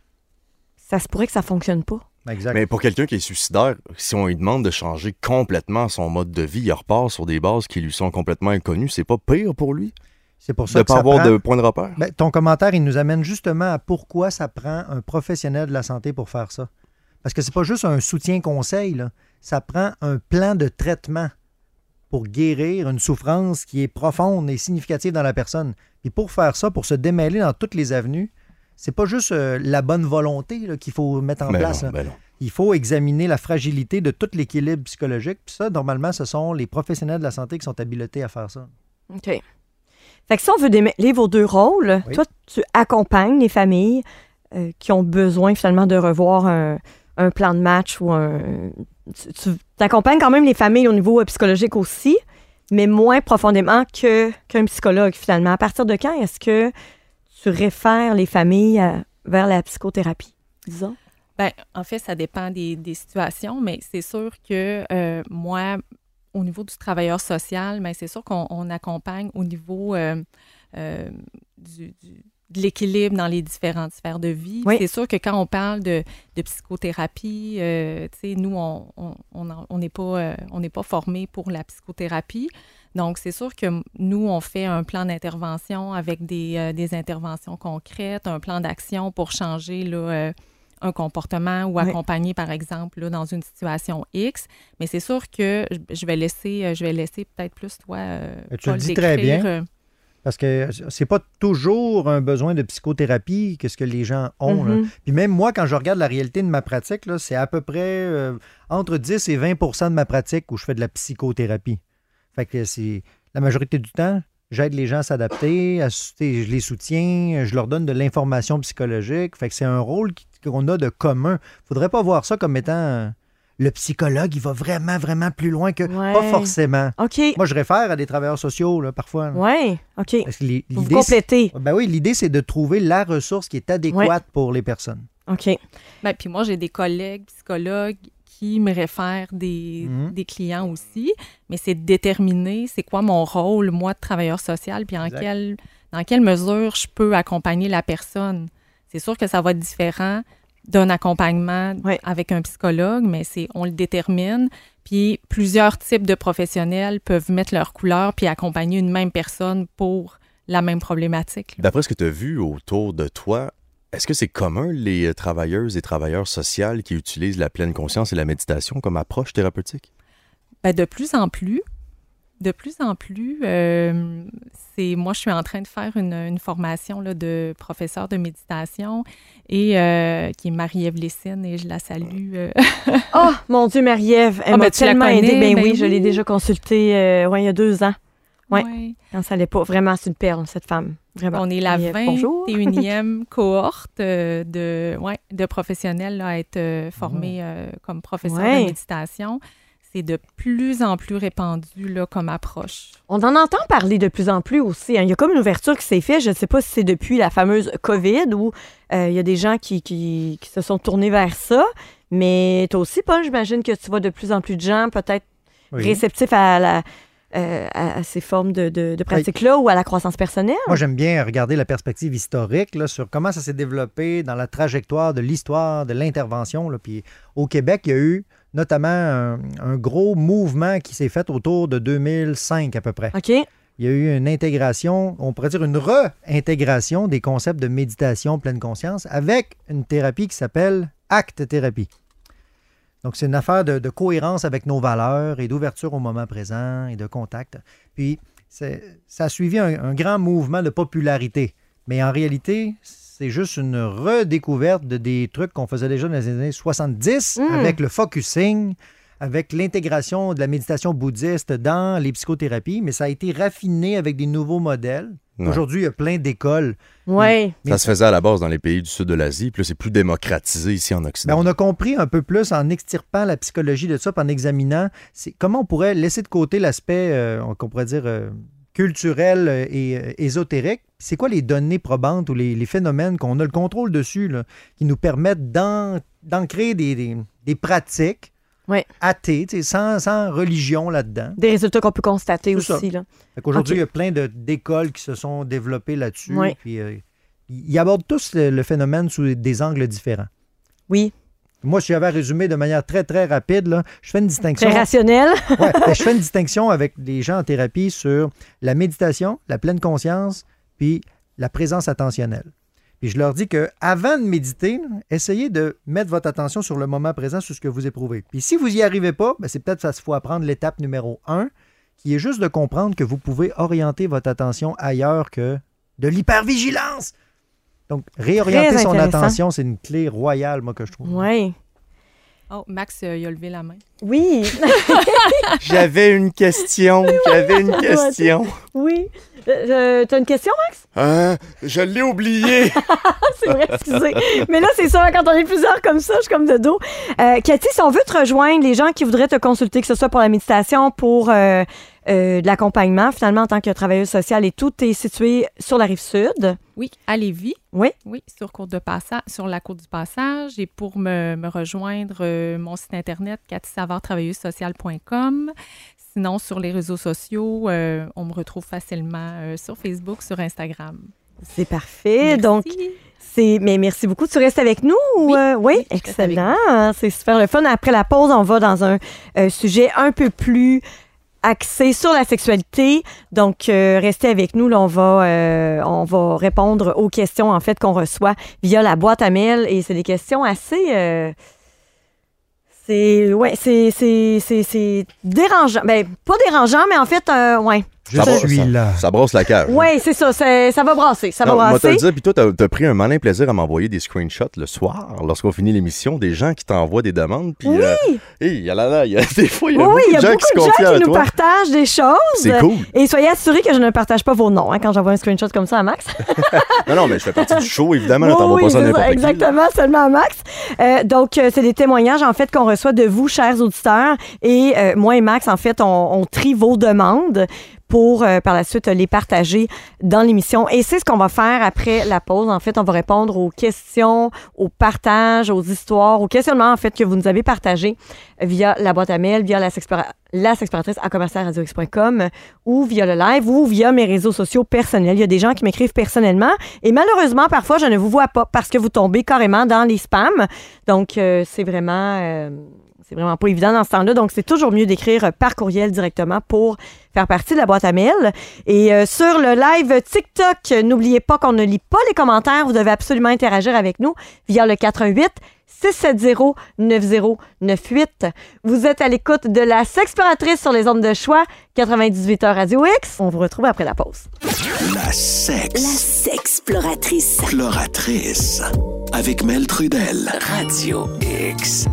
Speaker 3: ça se pourrait que ça ne fonctionne pas.
Speaker 6: Exact.
Speaker 4: Mais pour quelqu'un qui est suicidaire, si on lui demande de changer complètement son mode de vie, il repart sur des bases qui lui sont complètement inconnues. C'est pas pire pour lui?
Speaker 6: C'est pour ça
Speaker 4: de ne
Speaker 6: que
Speaker 4: pas
Speaker 6: ça
Speaker 4: avoir
Speaker 6: prend...
Speaker 4: de point de repère?
Speaker 6: Ben, ton commentaire, il nous amène justement à pourquoi ça prend un professionnel de la santé pour faire ça. Parce que c'est pas juste un soutien-conseil, là. Ça prend un plan de traitement pour guérir une souffrance qui est profonde et significative dans la personne. Puis pour faire ça, pour se démêler dans toutes les avenues, c'est pas juste euh, la bonne volonté là, qu'il faut mettre en
Speaker 4: ben
Speaker 6: place.
Speaker 4: Non, ben non.
Speaker 6: Il faut examiner la fragilité de tout l'équilibre psychologique. Puis ça, normalement, ce sont les professionnels de la santé qui sont habilités à faire ça.
Speaker 3: OK. Fait que si on veut démêler vos deux rôles, oui. toi, tu accompagnes les familles euh, qui ont besoin finalement de revoir un... un plan de match ou un... Tu, tu accompagnes quand même les familles au niveau psychologique aussi, mais moins profondément que, qu'un psychologue, finalement. À partir de quand est-ce que tu réfères les familles à, vers la psychothérapie, disons?
Speaker 5: Bien, en fait, ça dépend des, des situations, mais c'est sûr que euh, moi, au niveau du travailleur social, bien, c'est sûr qu'on on accompagne au niveau euh, euh, du... du de l'équilibre dans les différentes sphères de vie. Oui. C'est sûr que quand on parle de, de psychothérapie, euh, tu sais, nous, on on, on n'est pas, euh, on n'est pas formés pour la psychothérapie. Donc, c'est sûr que nous, on fait un plan d'intervention avec des, euh, des interventions concrètes, un plan d'action pour changer là, euh, un comportement ou accompagner, oui. par exemple, là, dans une situation X. Mais c'est sûr que je vais laisser, je vais laisser peut-être plus toi, euh,
Speaker 6: tu le dis très bien. Euh, Parce que c'est pas toujours un besoin de psychothérapie que ce que les gens ont. Mm-hmm. Là. Puis même moi, quand je regarde la réalité de ma pratique, là, c'est à peu près euh, entre dix et vingt pour cent de ma pratique où je fais de la psychothérapie. Fait que c'est la majorité du temps, j'aide les gens à s'adapter, à, je les soutiens, je leur donne de l'information psychologique. Fait que c'est un rôle qu'on a de commun. Faudrait pas voir ça comme étant... Euh, le psychologue, il va vraiment, vraiment plus loin que...
Speaker 3: Ouais.
Speaker 6: Pas forcément.
Speaker 3: OK.
Speaker 6: Moi, je réfère à des travailleurs sociaux, là, parfois.
Speaker 3: Oui, OK.
Speaker 6: Parce que l'idée,
Speaker 3: vous complétez.
Speaker 6: Ben oui, l'idée, c'est de trouver la ressource qui est adéquate ouais. pour les personnes.
Speaker 3: OK.
Speaker 5: Ben, puis moi, j'ai des collègues psychologues qui me réfèrent des,
Speaker 6: Mhm.
Speaker 5: des clients aussi, mais c'est de déterminer c'est quoi mon rôle, moi, de travailleur social, puis en
Speaker 6: Exact.
Speaker 5: quelle, dans quelle mesure je peux accompagner la personne. C'est sûr que ça va être différent d'un accompagnement
Speaker 3: Ouais.
Speaker 5: avec un psychologue, mais c'est on le détermine. Puis plusieurs types de professionnels peuvent mettre leur couleur puis accompagner une même personne pour la même problématique. là.
Speaker 4: D'après ce que tu as vu autour de toi, est-ce que c'est commun les travailleuses et travailleurs sociaux qui utilisent la pleine conscience et la méditation comme approche thérapeutique?
Speaker 5: Ben, de plus en plus, de plus en plus, euh, c'est moi, je suis en train de faire une, une formation là, de professeur de méditation et euh, qui est Marie-Ève Lessine et je la salue. euh.
Speaker 3: Oh, mon Dieu, Marie-Ève, elle
Speaker 5: Ah,
Speaker 3: m'a
Speaker 5: ben, tu la
Speaker 3: tellement
Speaker 5: connais,
Speaker 3: aidée. Ben,
Speaker 5: ben
Speaker 3: oui, je l'ai
Speaker 5: oui.
Speaker 3: déjà consultée euh, ouais, il y a deux ans, Ouais.
Speaker 5: Ouais.
Speaker 3: quand ça allait pas. Vraiment, c'est une perle, cette femme. Vraiment.
Speaker 5: On est la
Speaker 3: Marie-Ève, bonjour.
Speaker 5: vingt et unième cohorte euh, de, ouais, de professionnels là, à être euh, formés euh, comme professeurs
Speaker 3: Ouais.
Speaker 5: de méditation. C'est de plus en plus répandu là, comme approche.
Speaker 3: On en entend parler de plus en plus aussi. hein. Il y a comme une ouverture qui s'est faite. Je ne sais pas si c'est depuis la fameuse COVID où euh, il y a des gens qui, qui, qui se sont tournés vers ça. Mais toi aussi, Paul, j'imagine que tu vois de plus en plus de gens peut-être
Speaker 6: Oui.
Speaker 3: réceptifs à, la, euh, à, à ces formes de, de, de pratiques-là ou à la croissance personnelle.
Speaker 6: Moi, j'aime bien regarder la perspective historique là, sur comment ça s'est développé dans la trajectoire de l'histoire de l'intervention. là. Puis au Québec, il y a eu notamment un, un gros mouvement qui s'est fait autour de deux mille cinq à peu près.
Speaker 3: OK?
Speaker 6: Il y a eu une intégration, on pourrait dire une re-intégration des concepts de méditation pleine conscience avec une thérapie qui s'appelle acte-thérapie. Donc, c'est une affaire de, de cohérence avec nos valeurs et d'ouverture au moment présent et de contact. Puis, c'est- ça a suivi un, un grand mouvement de popularité. Mais en réalité, c'est juste une redécouverte de des trucs qu'on faisait déjà dans les années soixante-dix
Speaker 3: Mm.
Speaker 6: avec le focusing, avec l'intégration de la méditation bouddhiste dans les psychothérapies, mais ça a été raffiné avec des nouveaux modèles.
Speaker 4: Ouais.
Speaker 6: Aujourd'hui, il y a plein d'écoles.
Speaker 3: Oui.
Speaker 6: Mais
Speaker 4: Ça se faisait à la base dans les pays du sud de l'Asie, puis là, c'est plus démocratisé ici en Occident.
Speaker 6: Ben, on a compris un peu plus en extirpant la psychologie de ça, puis en examinant c'est, comment on pourrait laisser de côté l'aspect, euh, qu'on pourrait dire, euh, culturel euh, et euh, ésotérique. C'est quoi les données probantes ou les, les phénomènes qu'on a le contrôle dessus, là, qui nous permettent d'en, d'ancrer des, des, des pratiques
Speaker 3: Ouais.
Speaker 6: athées, tu sais, sans, sans religion là-dedans.
Speaker 3: Des résultats qu'on peut constater
Speaker 6: C'est
Speaker 3: aussi. Là.
Speaker 6: Fait qu'aujourd'hui,
Speaker 3: Ok.
Speaker 6: il y a plein de, d'écoles qui se sont développées là-dessus.
Speaker 3: Ouais.
Speaker 6: Puis, euh, ils abordent tous le, le phénomène sous des angles différents.
Speaker 3: Oui.
Speaker 6: Moi, si j'avais à résumer de manière très, très rapide, là, je fais une distinction.
Speaker 3: Très rationnel.
Speaker 6: Ouais, ben, je fais une distinction avec les gens en thérapie sur la méditation, la pleine conscience, puis la présence attentionnelle. Puis je leur dis que avant de méditer, là, essayez de mettre votre attention sur le moment présent, sur ce que vous éprouvez. Puis si vous n'y arrivez pas, ben, c'est peut-être qu'il faut apprendre l'étape numéro un, qui est juste de comprendre que vous pouvez orienter votre attention ailleurs que de l'hypervigilance. Donc, réorienter
Speaker 3: Très
Speaker 6: son
Speaker 3: intéressant.
Speaker 6: attention, c'est une clé royale, moi, que je trouve.
Speaker 3: Oui.
Speaker 5: Oh, Max, euh, il a levé la main.
Speaker 3: Oui.
Speaker 4: J'avais une question. J'avais une question.
Speaker 3: Oui. Euh, T'as une question, Max?
Speaker 4: Hein? Je l'ai oublié.
Speaker 3: C'est vrai, excusez. Mais là, c'est ça, quand on est plusieurs comme ça, je suis comme de dos. Euh, Cathy, si on veut te rejoindre, les gens qui voudraient te consulter, que ce soit pour la méditation, pour euh, euh, de l'accompagnement, finalement, en tant que travailleuse sociale et tout, est situé sur la Rive-Sud.
Speaker 5: Oui, à Lévis.
Speaker 3: Oui.
Speaker 5: Oui, sur, cour de passa- sur la cour du passage. Et pour me, me rejoindre, euh, mon site internet, cathy savard travailleuse sociale point com. Sinon, sur les réseaux sociaux, euh, on me retrouve facilement euh, sur Facebook, sur Instagram.
Speaker 3: C'est parfait.
Speaker 5: Merci.
Speaker 3: Donc, c'est. Mais merci beaucoup. Tu restes avec nous? ou,
Speaker 5: Oui,
Speaker 3: euh, oui,
Speaker 5: oui, je reste avec
Speaker 3: excellent. C'est super le fun. Après la pause, on va dans un euh, sujet un peu plus axé sur la sexualité. Donc, euh, restez avec nous. Là, on va, euh, on va répondre aux questions, en fait, qu'on reçoit via la boîte à mail. Et c'est des questions assez... euh, c'est... Ouais, c'est, c'est, c'est, c'est dérangeant. Ben, pas dérangeant, mais en fait, euh, ouais.
Speaker 6: Je
Speaker 4: Ça bra-
Speaker 6: suis
Speaker 4: ça-
Speaker 6: là.
Speaker 4: Ça brosse la cage.
Speaker 3: Ouais, c'est ça. c'est- ça va brasser. Ça
Speaker 4: Non,
Speaker 3: va
Speaker 4: moi, te le
Speaker 3: brasser.
Speaker 4: dire, puis toi, t'as as pris un malin plaisir à m'envoyer des screenshots le soir, lorsqu'on finit l'émission, des gens qui t'envoient des demandes. Puis,
Speaker 3: Oui.
Speaker 4: euh, hey, il y a là, là, il y a des fois, il y a
Speaker 3: Oui,
Speaker 4: beaucoup
Speaker 3: il y a
Speaker 4: de gens
Speaker 3: beaucoup
Speaker 4: qui se
Speaker 3: de gens
Speaker 4: confient à
Speaker 3: qui nous
Speaker 4: toi.
Speaker 3: partagent des choses.
Speaker 4: C'est cool.
Speaker 3: Et soyez assurés que je ne partage pas vos noms hein, quand j'envoie un screenshot comme ça à Max.
Speaker 4: Non, non, mais je fais partie du show, évidemment. Là, t'envoies
Speaker 3: Oui,
Speaker 4: pas ça à
Speaker 3: c'est
Speaker 4: n'importe
Speaker 3: ça,
Speaker 4: qui. là.
Speaker 3: exactement, seulement à Max. Euh, donc, euh, c'est des témoignages, en fait, qu'on reçoit de vous, chers auditeurs. Et euh, moi et Max, en fait, on, on trie vos demandes pour euh, par la suite les partager dans l'émission. Et c'est ce qu'on va faire après la pause. En fait, on va répondre aux questions, aux partages, aux histoires, aux questionnements en fait que vous nous avez partagés via la boîte à mail, via la Sexplora- la Sexploratrice à commercial radio x point com ou via le live ou via mes réseaux sociaux personnels. Il y a des gens qui m'écrivent personnellement et malheureusement, parfois, je ne vous vois pas parce que vous tombez carrément dans les spams. Donc, euh, c'est vraiment... Euh, C'est vraiment pas évident dans ce temps-là. Donc, c'est toujours mieux d'écrire par courriel directement pour faire partie de la boîte à mail. Et euh, sur le live TikTok, n'oubliez pas qu'on ne lit pas les commentaires. Vous devez absolument interagir avec nous via le quatre un huit, six sept zéro, neuf zéro neuf huit. Vous êtes à l'écoute de la Sexploratrice sur les ondes de choix, quatre-vingt-dix-huit heures Radio X. On vous retrouve après la pause.
Speaker 1: La sex.
Speaker 2: La Sexploratrice.
Speaker 1: Exploratrice. Avec Mel Trudel. Radio X.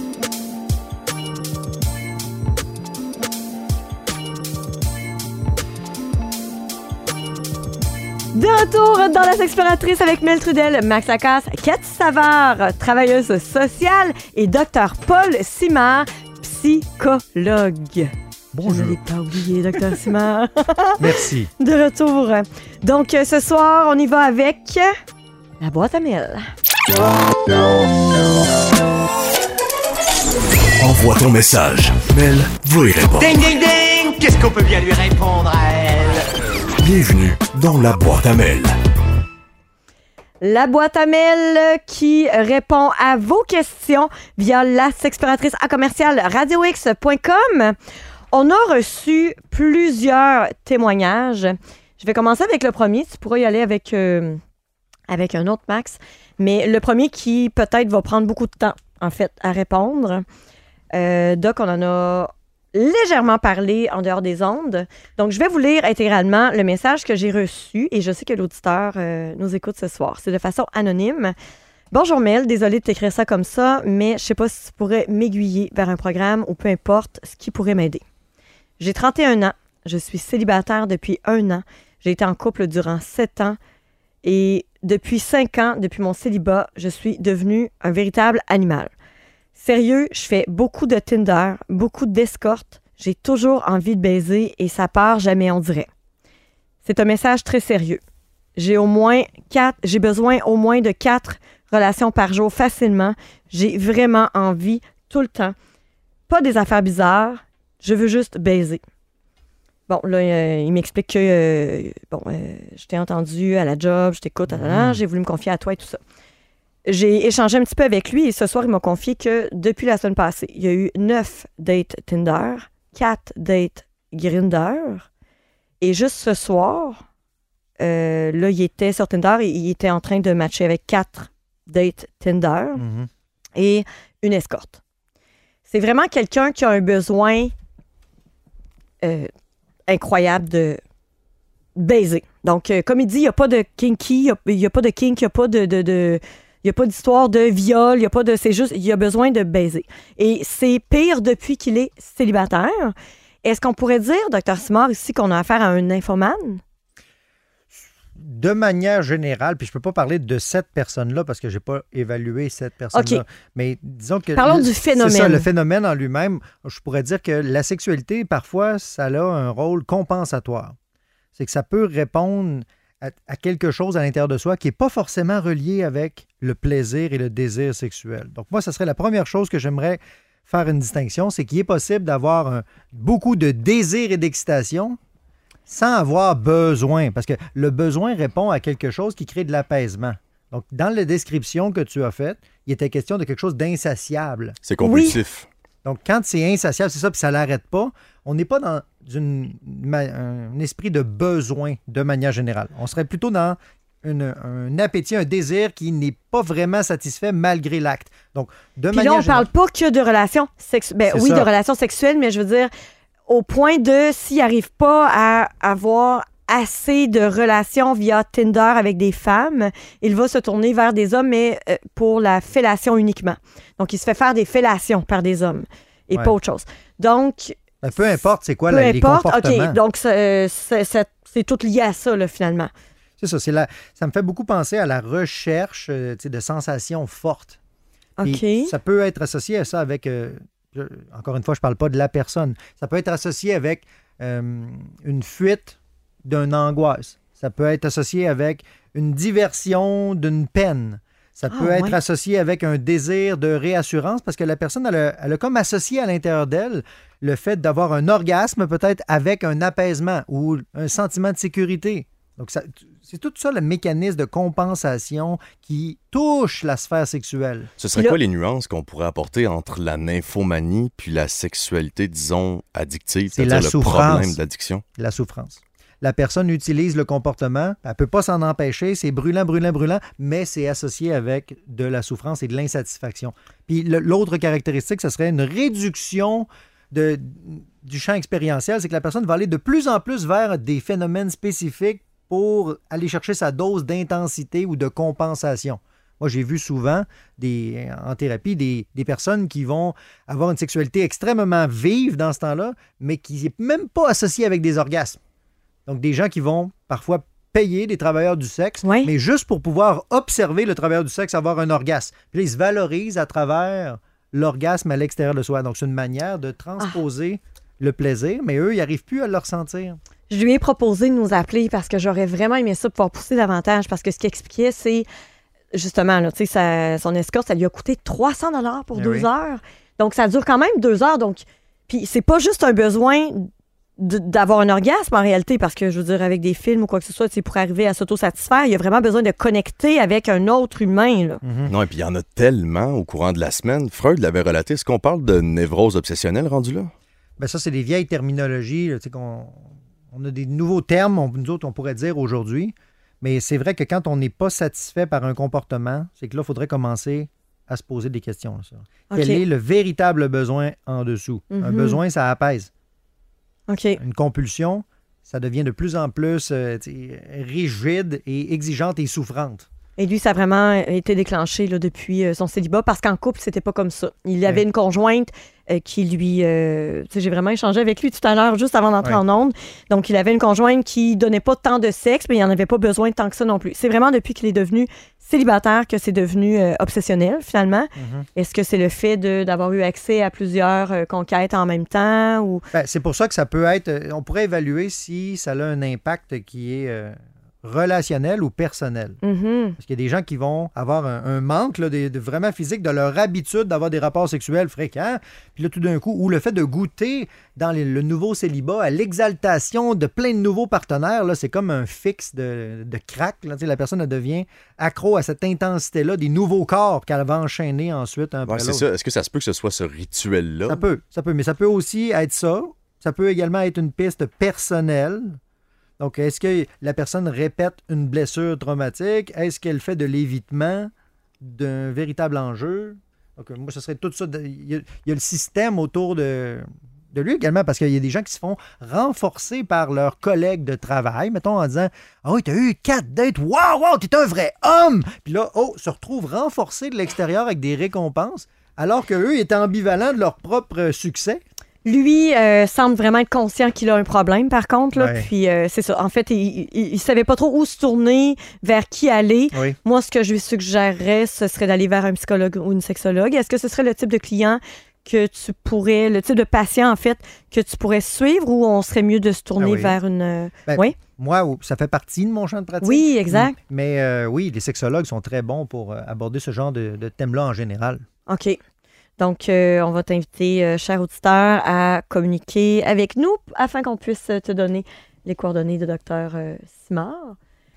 Speaker 3: De retour dans la Sexploratrice avec Mel Trudel, Max Lacasse, Cathy Savard, travailleuse sociale, et Docteur Paul Simard, psychologue.
Speaker 6: Bonjour.
Speaker 3: Je ne l'ai pas oublié, Docteur Simard.
Speaker 6: Merci.
Speaker 3: De retour. Donc, euh, ce soir, on y va avec la boîte à mail.
Speaker 1: Envoie ton message. Mel va y répondre.
Speaker 7: Ding, ding, ding! Qu'est-ce qu'on peut bien lui répondre à elle?
Speaker 1: Bienvenue dans la boîte à mail.
Speaker 3: La boîte à mail qui répond à vos questions via la Sexploratrice à commercial radio x point com. On a reçu plusieurs témoignages. Je vais commencer avec le premier. Tu pourras y aller avec, euh, avec un autre, Max. Mais le premier qui peut-être va prendre beaucoup de temps, en fait, à répondre. Euh, Doc, on en a légèrement parlé en dehors des ondes. Donc, je vais vous lire intégralement le message que j'ai reçu et je sais que l'auditeur euh, nous écoute ce soir. C'est de façon anonyme. Bonjour Mel, désolée de t'écrire ça comme ça, mais je sais pas si tu pourrais m'aiguiller vers un programme ou peu importe ce qui pourrait m'aider. J'ai trente et un ans, je suis célibataire depuis un an, j'ai été en couple durant sept ans et depuis cinq ans, depuis mon célibat, je suis devenue un véritable animal. Sérieux, je fais beaucoup de Tinder, beaucoup d'escortes. J'ai toujours envie de baiser et ça part jamais, on dirait. C'est un message très sérieux. J'ai au moins quatre, j'ai besoin au moins de quatre relations par jour facilement. J'ai vraiment envie tout le temps. Pas des affaires bizarres. Je veux juste baiser. Bon, là, euh, il m'explique que euh, bon, euh, je t'ai entendu à la job, je t'écoute, mmh. j'ai voulu me confier à toi et tout ça. J'ai échangé un petit peu avec lui et ce soir, il m'a confié que depuis la semaine passée, il y a eu neuf dates Tinder, quatre dates Grindr. Et juste ce soir, euh, là, il était sur Tinder et il était en train de matcher avec quatre dates Tinder mm-hmm. et une escorte. C'est vraiment quelqu'un qui a un besoin euh, incroyable de baiser. Donc, euh, comme il dit, il n'y a pas de kinky, il n'y a, a pas de kink, il n'y a pas de... de, de Il n'y a pas d'histoire de viol, il y a pas de. C'est juste, il a besoin de baiser. Et c'est pire depuis qu'il est célibataire. Est-ce qu'on pourrait dire, Docteur Simard, ici, qu'on a affaire à un nymphomane?
Speaker 6: De manière générale, puis je ne peux pas parler de cette personne-là parce que je n'ai pas évalué cette personne-là.
Speaker 3: Okay.
Speaker 6: Mais disons que.
Speaker 3: Parlons
Speaker 6: le,
Speaker 3: du phénomène.
Speaker 6: C'est ça, le phénomène en lui-même. Je pourrais dire que la sexualité, parfois, ça a un rôle compensatoire. C'est que ça peut répondre À, à quelque chose à l'intérieur de soi qui n'est pas forcément relié avec le plaisir et le désir sexuel. Donc moi, ça serait la première chose que j'aimerais faire une distinction, c'est qu'il est possible d'avoir un, beaucoup de désir et d'excitation sans avoir besoin, parce que le besoin répond à quelque chose qui crée de l'apaisement. Donc, dans la description que tu as faite, il était question de quelque chose d'insatiable.
Speaker 4: C'est compulsif.
Speaker 6: Oui. Donc, quand c'est insatiable, c'est ça, puis ça ne l'arrête pas, on n'est pas dans une, un esprit de besoin de manière générale. On serait plutôt dans une, un appétit, un désir qui n'est pas vraiment satisfait malgré l'acte. Donc, de
Speaker 3: Puis
Speaker 6: manière
Speaker 3: là, on ne
Speaker 6: générale,
Speaker 3: parle pas que de relations sexuelles. Ben, oui,
Speaker 6: ça.
Speaker 3: de relations sexuelles, mais je veux dire, au point de s'il n'arrive pas à avoir assez de relations via Tinder avec des femmes, il va se tourner vers des hommes, mais euh, pour la fellation uniquement. Donc, il se fait faire des fellations par des hommes et
Speaker 6: ouais.
Speaker 3: pas autre chose. Donc,
Speaker 6: ben, peu importe c'est quoi
Speaker 3: peu
Speaker 6: la, les
Speaker 3: importe,
Speaker 6: comportements.
Speaker 3: OK, donc c'est, c'est, c'est, c'est tout lié à ça, là, finalement.
Speaker 6: C'est ça, c'est la, ça me fait beaucoup penser à la recherche euh, de sensations fortes.
Speaker 3: OK.
Speaker 6: Puis, ça peut être associé à ça avec... Euh, je, encore une fois, je ne parle pas de la personne. Ça peut être associé avec euh, une fuite d'une angoisse. Ça peut être associé avec une diversion d'une peine. Ça peut
Speaker 3: Ah,
Speaker 6: être
Speaker 3: ouais.
Speaker 6: associé avec un désir de réassurance parce que la personne, elle a, elle a comme associé à l'intérieur d'elle le fait d'avoir un orgasme peut-être avec un apaisement ou un sentiment de sécurité. Donc, ça, c'est tout ça le mécanisme de compensation qui touche la sphère sexuelle.
Speaker 4: Ce serait
Speaker 3: Là-
Speaker 4: quoi les nuances qu'on pourrait apporter entre la nymphomanie puis la sexualité, disons, addictive,
Speaker 6: C'est
Speaker 4: c'est-à-dire
Speaker 6: la
Speaker 4: le
Speaker 6: souffrance.
Speaker 4: problème de l'addiction?
Speaker 6: La souffrance. La personne utilise le comportement, elle ne peut pas s'en empêcher, c'est brûlant, brûlant, brûlant, mais c'est associé avec de la souffrance et de l'insatisfaction. Puis le- l'autre caractéristique, ce serait une réduction de, du champ expérientiel, c'est que la personne va aller de plus en plus vers des phénomènes spécifiques pour aller chercher sa dose d'intensité ou de compensation. Moi, j'ai vu souvent des, en thérapie des, des personnes qui vont avoir une sexualité extrêmement vive dans ce temps-là, mais qui n'est même pas associée avec des orgasmes. Donc, des gens qui vont parfois payer des travailleurs du sexe,
Speaker 3: Oui.
Speaker 6: mais juste pour pouvoir observer le travailleur du sexe avoir un orgasme. Puis là, ils se valorisent à travers l'orgasme à l'extérieur de soi. Donc, c'est une manière de transposer le plaisir, mais eux, ils n'arrivent plus à le ressentir.
Speaker 3: Je lui ai proposé de nous appeler parce que j'aurais vraiment aimé ça pouvoir pousser davantage parce que ce qu'il expliquait, c'est justement, là, tu sais, sa- son escorte, ça lui a coûté trois cents dollars pour
Speaker 6: Eh
Speaker 3: deux
Speaker 6: oui.
Speaker 3: heures. Donc, ça dure quand même deux heures. Donc, puis c'est pas juste un besoin de- d'avoir un orgasme en réalité parce que, je veux dire, avec des films ou quoi que ce soit, tu sais, pour arriver à s'autosatisfaire, il y a vraiment besoin de connecter avec un autre humain, là.
Speaker 4: Non, et puis il y en a tellement au courant de la semaine. Freud l'avait relaté. Est-ce qu'on parle de névrose obsessionnelle rendu là?
Speaker 6: Bien, ça, c'est des vieilles terminologies. Là, tu sais, qu'on, on a des nouveaux termes, on- nous autres, on pourrait dire aujourd'hui. Mais c'est vrai que quand on n'est pas satisfait par un comportement, c'est que là, il faudrait commencer à se poser des questions. Là, ça.
Speaker 3: OK.
Speaker 6: Quel est le véritable besoin en dessous? Un
Speaker 3: Mhm.
Speaker 6: besoin, ça apaise.
Speaker 3: OK.
Speaker 6: Une compulsion, ça devient de plus en plus euh, tu sais, rigide et exigeante et souffrante.
Speaker 3: Et lui, ça a vraiment été déclenché là, depuis euh, son célibat parce qu'en couple, c'était pas comme ça. Il avait une conjointe euh, qui lui... euh, tu sais, j'ai vraiment échangé avec lui tout à l'heure, juste avant d'entrer
Speaker 6: Ouais.
Speaker 3: en onde. Donc, il avait une conjointe qui donnait pas tant de sexe, mais il n'en avait pas besoin tant que ça non plus. C'est vraiment depuis qu'il est devenu célibataire que c'est devenu euh, obsessionnel, finalement.
Speaker 6: Mhm.
Speaker 3: Est-ce que c'est le fait de- d'avoir eu accès à plusieurs euh, conquêtes en même temps ou...
Speaker 6: Ben, c'est pour ça que ça peut être... euh, On pourrait évaluer si ça a un impact qui est euh, relationnel ou personnel.
Speaker 3: Mhm.
Speaker 6: Parce qu'il y a des gens qui vont avoir un, un manque là, de, de vraiment physique de leur habitude d'avoir des rapports sexuels fréquents. Puis là, tout d'un coup, ou le fait de goûter dans les- le nouveau célibat à l'exaltation de plein de nouveaux partenaires, là, c'est comme un fixe de, de crack. Là. Tu sais, la personne elle devient accro à cette intensité-là des nouveaux corps qu'elle va enchaîner ensuite un
Speaker 4: Ouais,
Speaker 6: après
Speaker 4: c'est
Speaker 6: l'autre.
Speaker 4: ça. Est-ce que ça se peut que ce soit ce rituel-là?
Speaker 6: Ça peut, ça peut, mais ça peut aussi être ça. Ça peut également être une piste personnelle. Donc, est-ce que la personne répète une blessure traumatique? Est-ce qu'elle fait de l'évitement d'un véritable enjeu? Donc, moi, ce serait tout ça. de- Il y, a, il y a le système autour de, de lui également, parce qu'il y a des gens qui se font renforcer par leurs collègues de travail, mettons en disant « Ah oui, t'as eu quatre dates, waouh, waouh, t'es un vrai homme! » Puis là, oh, se retrouvent renforcés de l'extérieur avec des récompenses, alors qu'eux étaient ambivalents de leur propre succès.
Speaker 3: Lui euh, semble vraiment être conscient qu'il a un problème, par contre. Là,
Speaker 6: Ouais.
Speaker 3: Puis euh, c'est ça. En fait, il, il, il savait pas trop où se tourner, vers qui aller.
Speaker 6: Oui.
Speaker 3: Moi, ce que je lui suggérerais, ce serait d'aller vers un psychologue ou une sexologue. Est-ce que ce serait le type de client que tu pourrais, le type de patient, en fait, que tu pourrais suivre ou on serait mieux de se tourner
Speaker 6: Ah oui.
Speaker 3: vers une... euh,
Speaker 6: Ben,
Speaker 3: oui?
Speaker 6: Moi, ça fait partie de mon champ de pratique.
Speaker 3: Oui, exact.
Speaker 6: Mais euh, oui, les sexologues sont très bons pour euh, aborder ce genre de, de thème-là en général.
Speaker 3: OK. Donc, euh, on va t'inviter, euh, cher auditeur, à communiquer avec nous afin qu'on puisse te donner les coordonnées de docteur euh, Simard.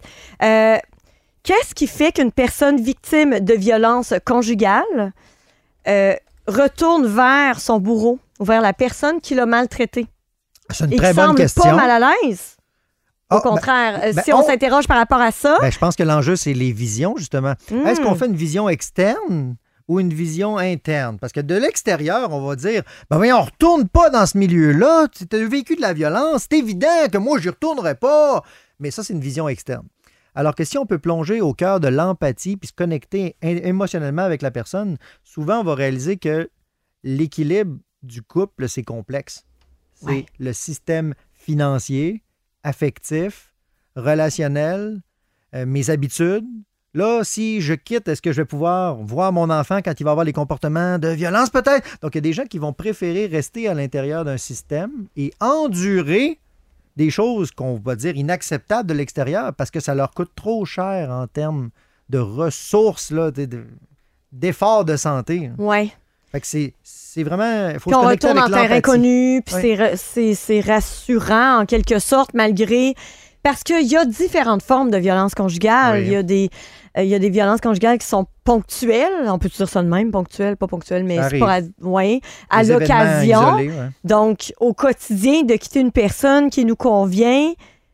Speaker 3: Euh, Qu'est-ce qui fait qu'une personne victime de violence conjugale euh, retourne vers son bourreau ou vers la personne qui l'a maltraité
Speaker 6: C'est une
Speaker 3: et
Speaker 6: très
Speaker 3: qui
Speaker 6: bonne
Speaker 3: semble
Speaker 6: question.
Speaker 3: pas mal à l'aise? Au
Speaker 6: Ah, ben-
Speaker 3: contraire, euh,
Speaker 6: ben,
Speaker 3: si on
Speaker 6: oh!
Speaker 3: s'interroge par rapport à ça,
Speaker 6: Ben, je pense que l'enjeu, c'est les visions, justement.
Speaker 3: Hmm.
Speaker 6: Est-ce qu'on fait une vision externe ou une vision interne? Parce que de l'extérieur, on va dire, ben voyons, on retourne pas dans ce milieu-là. Tu as vécu de la violence. C'est évident que moi, j'y retournerai pas. Mais ça, c'est une vision externe. Alors que si on peut plonger au cœur de l'empathie puis se connecter é- émotionnellement avec la personne, souvent, on va réaliser que l'équilibre du couple, c'est complexe. C'est
Speaker 3: Ouais.
Speaker 6: le système financier, affectif, relationnel, euh, mes habitudes, Là, si je quitte, est-ce que je vais pouvoir voir mon enfant quand il va avoir les comportements de violence peut-être? Donc, il y a des gens qui vont préférer rester à l'intérieur d'un système et endurer des choses qu'on va dire inacceptables de l'extérieur parce que ça leur coûte trop cher en termes de ressources, là, de, de, d'efforts de santé.
Speaker 3: Oui.
Speaker 6: Fait que c'est, c'est vraiment... Il faut
Speaker 3: Puis
Speaker 6: se
Speaker 3: on
Speaker 6: connecter
Speaker 3: retourne
Speaker 6: avec
Speaker 3: en terrain
Speaker 6: l'empathie.
Speaker 3: inconnu, puis
Speaker 6: Ouais.
Speaker 3: c'est, ra- c'est, c'est rassurant en quelque sorte, malgré... Parce qu'il y a différentes formes de violence conjugale.
Speaker 6: Oui.
Speaker 3: Il y a des, euh, il y a des violences conjugales qui sont ponctuelles. On peut dire ça de même, ponctuelles, pas ponctuelles, mais
Speaker 6: Ça
Speaker 3: c'est pas à, ouais, à
Speaker 6: Des événements
Speaker 3: l'occasion.
Speaker 6: isolés, ouais.
Speaker 3: Donc, au quotidien, de quitter une personne qui nous convient,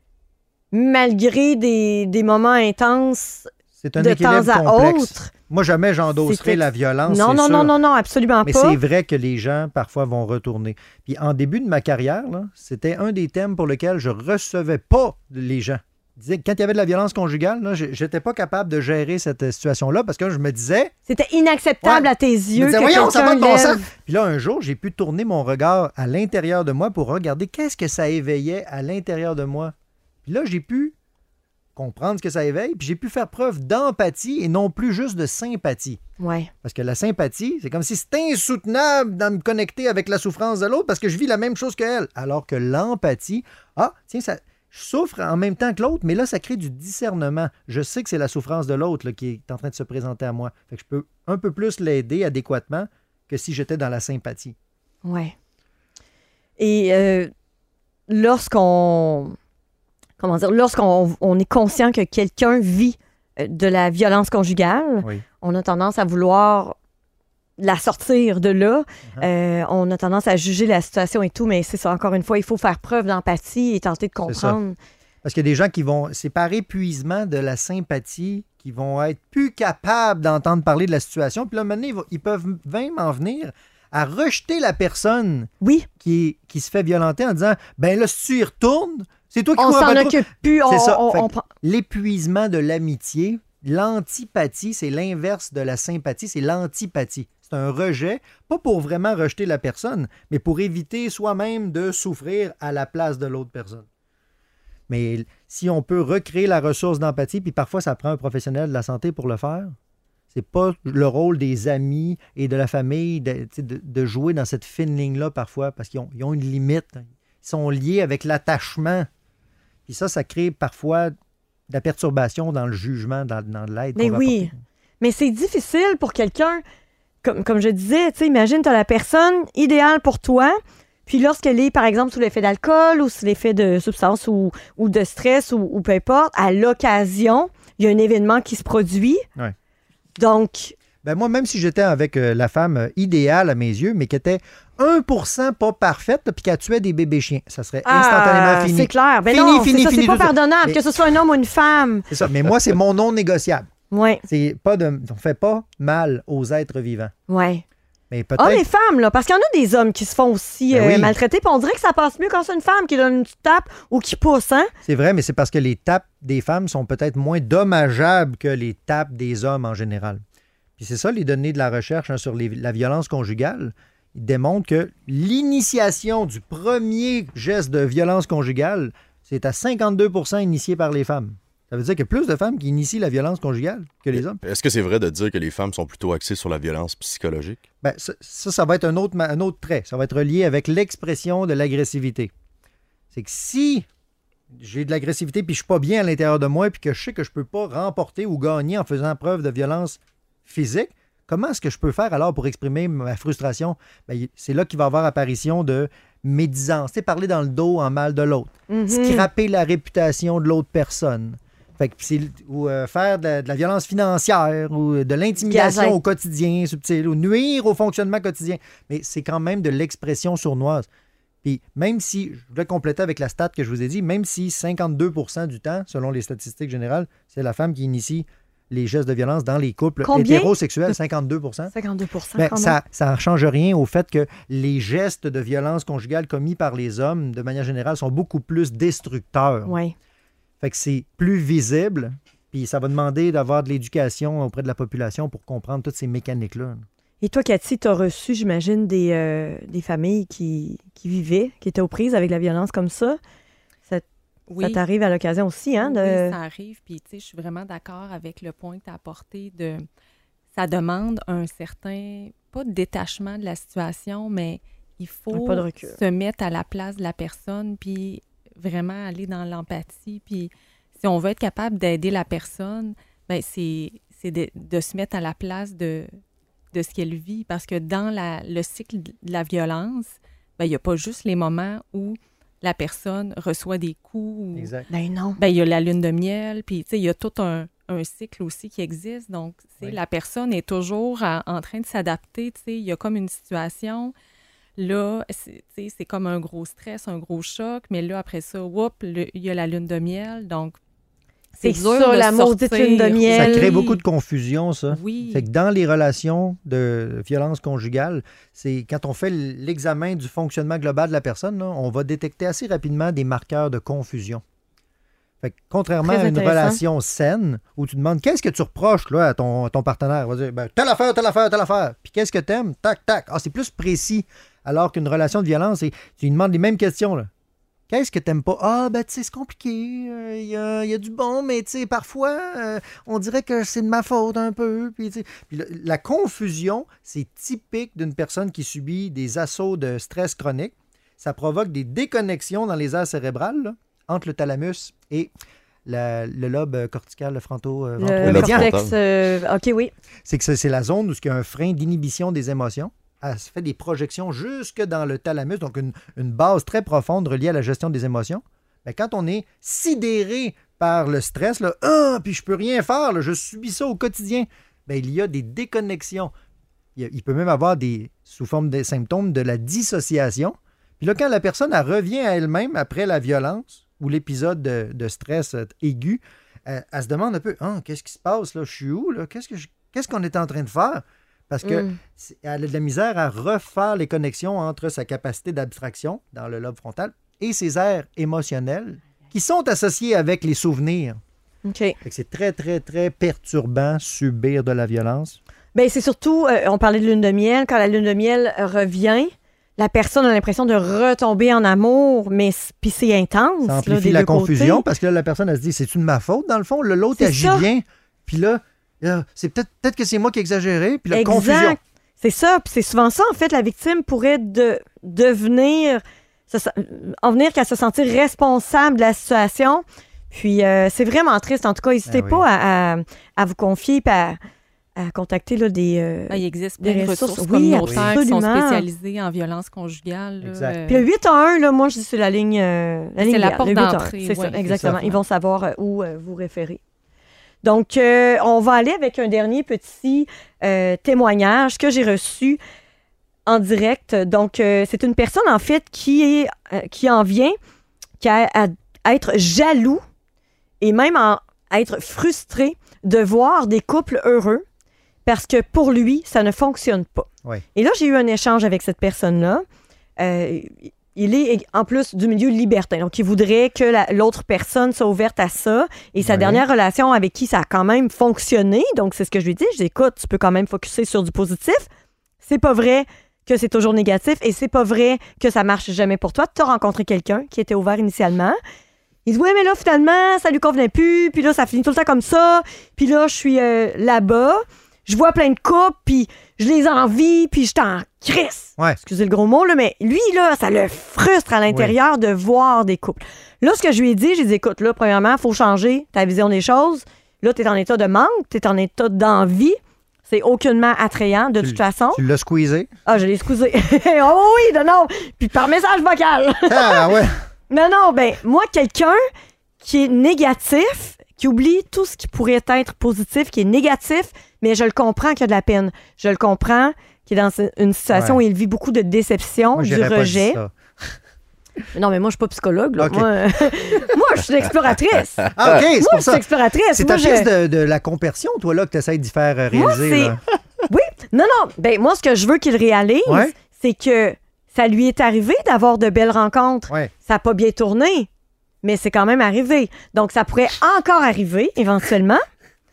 Speaker 3: malgré des, des moments intenses
Speaker 6: C'est un
Speaker 3: de
Speaker 6: équilibre
Speaker 3: temps à
Speaker 6: complexe.
Speaker 3: autre.
Speaker 6: Moi, jamais j'endosserai
Speaker 3: C'est-
Speaker 6: la violence,
Speaker 3: Non,
Speaker 6: c'est
Speaker 3: non,
Speaker 6: sûr.
Speaker 3: non, non, non, absolument
Speaker 6: Mais
Speaker 3: pas.
Speaker 6: c'est vrai que les gens, parfois, vont retourner. Puis en début de ma carrière, là, c'était un des thèmes pour lesquels je recevais pas les gens. Je disais que quand il y avait de la violence conjugale, là, je n'étais pas capable de gérer cette situation-là parce que je me disais...
Speaker 3: C'était inacceptable
Speaker 6: Ouais.
Speaker 3: à tes
Speaker 6: Je me
Speaker 3: yeux
Speaker 6: disais,
Speaker 3: que
Speaker 6: voyons, ça va
Speaker 3: quelqu'un
Speaker 6: de bon
Speaker 3: lève.
Speaker 6: sens. Puis là, un jour, j'ai pu tourner mon regard à l'intérieur de moi pour regarder qu'est-ce que ça éveillait à l'intérieur de moi. Puis là, j'ai pu comprendre ce que ça éveille, puis j'ai pu faire preuve d'empathie et non plus juste de sympathie.
Speaker 3: Ouais.
Speaker 6: Parce que la sympathie, c'est comme si c'était insoutenable de me connecter avec la souffrance de l'autre parce que je vis la même chose qu'elle. Alors que l'empathie, ah, tiens, ça, je souffre en même temps que l'autre, mais là, ça crée du discernement. Je sais que c'est la souffrance de l'autre là, qui est en train de se présenter à moi. Fait que je peux un peu plus l'aider adéquatement que si j'étais dans la sympathie.
Speaker 3: Ouais. Et euh, lorsqu'on... Comment dire? Lorsqu'on on est conscient que quelqu'un vit euh, de la violence conjugale,
Speaker 6: Oui.
Speaker 3: on a tendance à vouloir la sortir de là.
Speaker 6: Uh-huh.
Speaker 3: Euh, on a tendance à juger la situation et tout, mais c'est ça, encore une fois, il faut faire preuve d'empathie et tenter de
Speaker 6: C'est ça.
Speaker 3: comprendre.
Speaker 6: Parce qu'il y a des gens qui vont, c'est par épuisement de la sympathie, qui vont être plus capables d'entendre parler de la situation. Puis là, maintenant, ils, vont- ils peuvent même en venir à rejeter la personne
Speaker 3: Oui,
Speaker 6: qui, qui se fait violenter en disant ben là, si tu y retournes, c'est toi qui
Speaker 3: on
Speaker 6: cours
Speaker 3: s'en
Speaker 6: après le trou.
Speaker 3: occupe plus. On,
Speaker 6: C'est ça.
Speaker 3: on-
Speaker 6: Fait
Speaker 3: on
Speaker 6: que
Speaker 3: prend-
Speaker 6: l'épuisement de l'amitié, l'antipathie, c'est l'inverse de la sympathie, c'est l'antipathie. C'est un rejet, pas pour vraiment rejeter la personne, mais pour éviter soi-même de souffrir à la place de l'autre personne. Mais si on peut recréer la ressource d'empathie, puis parfois ça prend un professionnel de la santé pour le faire, c'est pas le rôle des amis et de la famille de, tu sais, de- de jouer dans cette fine ligne-là parfois, parce qu'ils ont, ils ont une limite. Ils sont liés avec l'attachement. Puis ça, ça crée parfois de la perturbation dans le jugement, dans, dans l'aide.
Speaker 3: Mais
Speaker 6: qu'on va
Speaker 3: oui.
Speaker 6: apporter.
Speaker 3: Mais c'est difficile pour quelqu'un, comme, comme je disais, tu sais, imagine, tu as la personne idéale pour toi, puis lorsqu'elle est, par exemple, sous l'effet d'alcool ou sous l'effet de substance ou, ou de stress ou, ou peu importe, à l'occasion, il y a un événement qui se produit.
Speaker 6: Ouais.
Speaker 3: Donc,
Speaker 6: Ben moi, même si j'étais avec euh, la femme euh, idéale à mes yeux, mais qui était un pour cent pas parfaite, là, puis qui tuait des bébés chiens, ça serait instantanément
Speaker 3: ah,
Speaker 6: fini.
Speaker 3: c'est clair. Ben
Speaker 6: Fini,
Speaker 3: non,
Speaker 6: fini,
Speaker 3: c'est ça,
Speaker 6: fini,
Speaker 3: c'est pas
Speaker 6: tout ça.
Speaker 3: pardonnable,
Speaker 6: Mais-
Speaker 3: que ce soit un homme ou une femme.
Speaker 6: C'est ça. Mais moi, c'est mon non négociable.
Speaker 3: Ouais,
Speaker 6: C'est pas de, on fait pas mal aux êtres vivants.
Speaker 3: ouais.
Speaker 6: Mais peut-être.
Speaker 3: Hommes et femmes, là, parce qu'il y en a des hommes qui se font aussi
Speaker 6: Ben
Speaker 3: euh,
Speaker 6: oui.
Speaker 3: maltraiter, puis on dirait que ça passe mieux quand c'est une femme qui donne une petite tape ou qui pousse, hein?
Speaker 6: C'est vrai, mais c'est parce que les tapes des femmes sont peut-être moins dommageables que les tapes des hommes en général. Puis c'est ça, les données de la recherche hein, sur les- la violence conjugale. Ils démontrent que l'initiation du premier geste de violence conjugale, c'est à cinquante-deux pour cent initié par les femmes. Ça veut dire qu'il y a plus de femmes qui initient la violence conjugale que les hommes.
Speaker 4: Est-ce que c'est vrai de dire que les femmes sont plutôt axées sur la violence psychologique?
Speaker 6: Ben, ça, ça, ça va être un autre, ma- un autre trait. Ça va être relié avec l'expression de l'agressivité. C'est que si j'ai de l'agressivité puis je suis pas bien à l'intérieur de moi puis que je sais que je peux pas remporter ou gagner en faisant preuve de violence physique, comment est-ce que je peux faire alors pour exprimer ma frustration? Ben, y- c'est là qu'il va y avoir apparition de médisance. Tu sais, parler dans le dos en mal de l'autre.
Speaker 3: Mhm.
Speaker 6: Scraper la réputation de l'autre personne. Fait que c'est, ou euh, faire de la, de la violence financière ou de l'intimidation
Speaker 3: Gazette.
Speaker 6: au quotidien subtil ou nuire au fonctionnement quotidien. Mais c'est quand même de l'expression sournoise. Puis même si, je voulais compléter avec la stat que je vous ai dit, même si cinquante-deux pour cent du temps, selon les statistiques générales, c'est la femme qui initie les gestes de violence dans les couples
Speaker 3: Combien?
Speaker 6: hétérosexuels, cinquante-deux pour cent.
Speaker 3: cinquante-deux pour cent
Speaker 6: Ben,
Speaker 3: quand même.
Speaker 6: ça ça ne change rien au fait que les gestes de violence conjugale commis par les hommes, de manière générale, sont beaucoup plus destructeurs.
Speaker 3: Ouais.
Speaker 6: Fait que c'est plus visible, puis ça va demander d'avoir de l'éducation auprès de la population pour comprendre toutes ces mécaniques-là.
Speaker 3: Et toi, Cathy, tu as reçu, j'imagine, des, euh, des familles qui, qui vivaient, qui étaient aux prises avec la violence comme ça. Ça-
Speaker 5: Oui.
Speaker 3: Ça t'arrive à l'occasion aussi, hein? De...
Speaker 5: Oui, ça arrive. Puis, tu sais, je suis vraiment d'accord avec le point que tu as apporté de... Ça demande un certain, pas de détachement de la situation, mais il faut
Speaker 3: pas de recul.
Speaker 5: se mettre à la place de la personne, puis vraiment aller dans l'empathie. Puis, si on veut être capable d'aider la personne, bien, c'est, c'est de, de se mettre à la place de, de ce qu'elle vit. Parce que dans la, le cycle de la violence, bien, il n'y a pas juste les moments où la personne reçoit des coups. Ou,
Speaker 6: Exact.
Speaker 3: Ben non.
Speaker 5: ben, il y a la lune de miel, puis tu sais, il y a tout un, un cycle aussi qui existe. Donc, c'est
Speaker 6: Oui.
Speaker 5: la personne est toujours en, en train de s'adapter. Tu sais, il y a comme une situation. Là, c'est, tu sais, c'est comme un gros stress, un gros choc. Mais là, après ça, whoop, le- il y a la lune de miel. Donc,
Speaker 3: C'est
Speaker 5: dur
Speaker 3: ça,
Speaker 5: de
Speaker 3: la maudite
Speaker 5: sortir.
Speaker 3: lune de miel.
Speaker 6: Ça crée
Speaker 5: Oui.
Speaker 6: beaucoup de confusion, ça.
Speaker 5: Oui.
Speaker 6: Fait que dans les relations de violence conjugale, c'est quand on fait l'examen du fonctionnement global de la personne, là, on va détecter assez rapidement des marqueurs de confusion. Fait que contrairement
Speaker 3: Très
Speaker 6: à une
Speaker 3: intéressant.
Speaker 6: relation saine où tu demandes qu'est-ce que tu reproches là, à ton, à ton partenaire, il va dire ben, telle affaire, telle affaire, telle affaire. Puis qu'est-ce que t'aimes? Tac, tac. Ah, c'est plus précis. Alors qu'une relation de violence, c'est, tu lui demandes les mêmes questions. Là. Qu'est-ce que t'aimes pas? Ah, ben, tu sais, c'est compliqué. Il y, a, y a du bon, mais tu sais, parfois, euh, on dirait que c'est de ma faute un peu. Puis, tu sais, puis le- la confusion, c'est typique d'une personne qui subit des assauts de stress chronique. Ça provoque des déconnexions dans les aires cérébrales, là, entre le thalamus et la- le lobe cortical, le fronto euh,
Speaker 3: Le
Speaker 6: ventromédian.
Speaker 4: frontal.
Speaker 3: cortex, euh, OK, oui.
Speaker 6: C'est que c'est c'est la zone où il y a un frein d'inhibition des émotions. Elle se fait des projections jusque dans le thalamus, donc une, une base très profonde reliée à la gestion des émotions. Mais quand on est sidéré par le stress, là, ah, puis je peux rien faire, là, je subis ça au quotidien, bien, il y a des déconnexions. Il, y a- il peut même avoir des, sous forme de symptômes de la dissociation. Puis là, quand la personne elle revient à elle-même après la violence ou l'épisode de, de stress euh, aigu, elle, elle se demande un peu, ah, qu'est-ce qui se passe là? Je suis où là? Qu'est-ce que je- qu'est-ce qu'on est en train de faire? Parce que
Speaker 3: Mm.
Speaker 6: c'est- elle a de la misère à refaire les connexions entre sa capacité d'abstraction dans le lobe frontal et ses aires émotionnelles qui sont associées avec les souvenirs.
Speaker 3: OK.
Speaker 6: Fait que c'est très, très, très perturbant subir de la violence.
Speaker 3: Ben c'est surtout, euh, on parlait de lune de miel, quand la lune de miel euh, revient, la personne a l'impression de retomber en amour, mais c- puis c'est intense.
Speaker 6: Ça
Speaker 3: là,
Speaker 6: amplifie
Speaker 3: des
Speaker 6: la
Speaker 3: deux
Speaker 6: confusion
Speaker 3: côtés.
Speaker 6: parce que là, la personne, elle se dit, c'est-tu de ma faute dans le fond? Là, l'autre
Speaker 3: C'est
Speaker 6: agit
Speaker 3: ça.
Speaker 6: bien. Puis là, là, c'est peut-être peut-être que c'est moi qui ai exagéré. Puis la
Speaker 3: Exact.
Speaker 6: confusion.
Speaker 3: C'est ça, puis c'est souvent ça, en fait, la victime pourrait de, devenir, se sen- en venir qu'à se sentir responsable de la situation. Puis euh, c'est vraiment triste. En tout cas, n'hésitez
Speaker 6: Ben oui.
Speaker 3: pas à, à- à vous confier et à, à contacter là, des... euh,
Speaker 5: Ah, il existe
Speaker 3: des
Speaker 5: plein de
Speaker 3: ressources.
Speaker 5: ressources
Speaker 3: Oui,
Speaker 5: communautaires qui sont
Speaker 3: absolument.
Speaker 5: spécialisées en violence conjugale. là,
Speaker 6: Exact.
Speaker 5: euh,
Speaker 3: Puis le huit un un, là, moi, je dis c'est la ligne. euh, la
Speaker 5: C'est
Speaker 3: ligne
Speaker 5: la
Speaker 3: verte,
Speaker 5: porte
Speaker 3: le huit un un.
Speaker 5: d'entrée,
Speaker 3: C'est ça,
Speaker 5: ouais,
Speaker 3: exactement.
Speaker 6: c'est ça.
Speaker 3: Ils vont savoir euh, où euh, vous référer. Donc, euh, on va aller avec un dernier petit euh, témoignage que j'ai reçu en direct. Donc, euh, c'est une personne, en fait, qui, est, euh, qui en vient qui a, à, à être jaloux et même en- à être frustré de voir des couples heureux parce que pour lui, ça ne fonctionne pas.
Speaker 6: Ouais.
Speaker 3: Et là, j'ai eu un échange avec cette personne-là. Euh, il est en plus du milieu libertin. Donc, il voudrait que la- l'autre personne soit ouverte à ça. Et sa
Speaker 6: Ouais.
Speaker 3: dernière relation avec qui ça a quand même fonctionné, donc c'est ce que je lui ai dit. Je dis, écoute, tu peux quand même focusser sur du positif. C'est pas vrai que c'est toujours négatif et c'est pas vrai que ça marche jamais pour toi. Tu as rencontré quelqu'un qui était ouvert initialement. Il dit, ouais, mais là, finalement, ça lui convenait plus. Puis là, ça finit tout le temps comme ça. Puis là, je suis euh, là-bas. Je vois plein de couples, puis je les envie, puis je t'en crisse.
Speaker 6: Ouais.
Speaker 3: Excusez le gros mot, là, mais lui, là, ça le frustre à l'intérieur de voir des couples. Là, ce que je lui ai dit, j'ai dit, écoute, là, premièrement, il faut changer ta vision des choses. Là, tu es en état de manque, tu es en état d'envie. C'est aucunement attrayant, de
Speaker 6: Tu-
Speaker 3: toute façon.
Speaker 6: Tu l'as squeezé?
Speaker 3: Ah, je l'ai excusé. Oh oui, non, non. Puis par message vocal.
Speaker 6: Ah ouais!
Speaker 3: Non, non, ben, moi, quelqu'un qui est négatif, qui oublie tout ce qui pourrait être positif, qui est négatif, mais je le comprends qu'il y a de la peine. Je le comprends qu'il est dans une situation
Speaker 6: Ouais.
Speaker 3: où il vit beaucoup de déception,
Speaker 6: Moi,
Speaker 3: du
Speaker 6: j'aurais pas dit
Speaker 3: rejet.
Speaker 6: ça.
Speaker 3: Non, mais moi, je suis pas psychologue. Là.
Speaker 6: Ok.
Speaker 3: Moi, moi, je suis une exploratrice.
Speaker 6: Ah, OK, c'est
Speaker 3: moi,
Speaker 6: pour
Speaker 3: je suis
Speaker 6: ça.
Speaker 3: exploratrice.
Speaker 6: C'est
Speaker 3: Moi,
Speaker 6: ta
Speaker 3: je-
Speaker 6: pièce de, de la compersion, toi, là, que tu essaies d'y faire euh,
Speaker 3: Moi,
Speaker 6: réaliser.
Speaker 3: c'est-
Speaker 6: là.
Speaker 3: Oui. Non, non. Ben, moi, ce que je veux qu'il réalise,
Speaker 6: Ouais.
Speaker 3: c'est que ça lui est arrivé d'avoir de belles rencontres.
Speaker 6: Ouais.
Speaker 3: Ça n'a pas bien tourné, mais c'est quand même arrivé. Donc, ça pourrait encore arriver, éventuellement.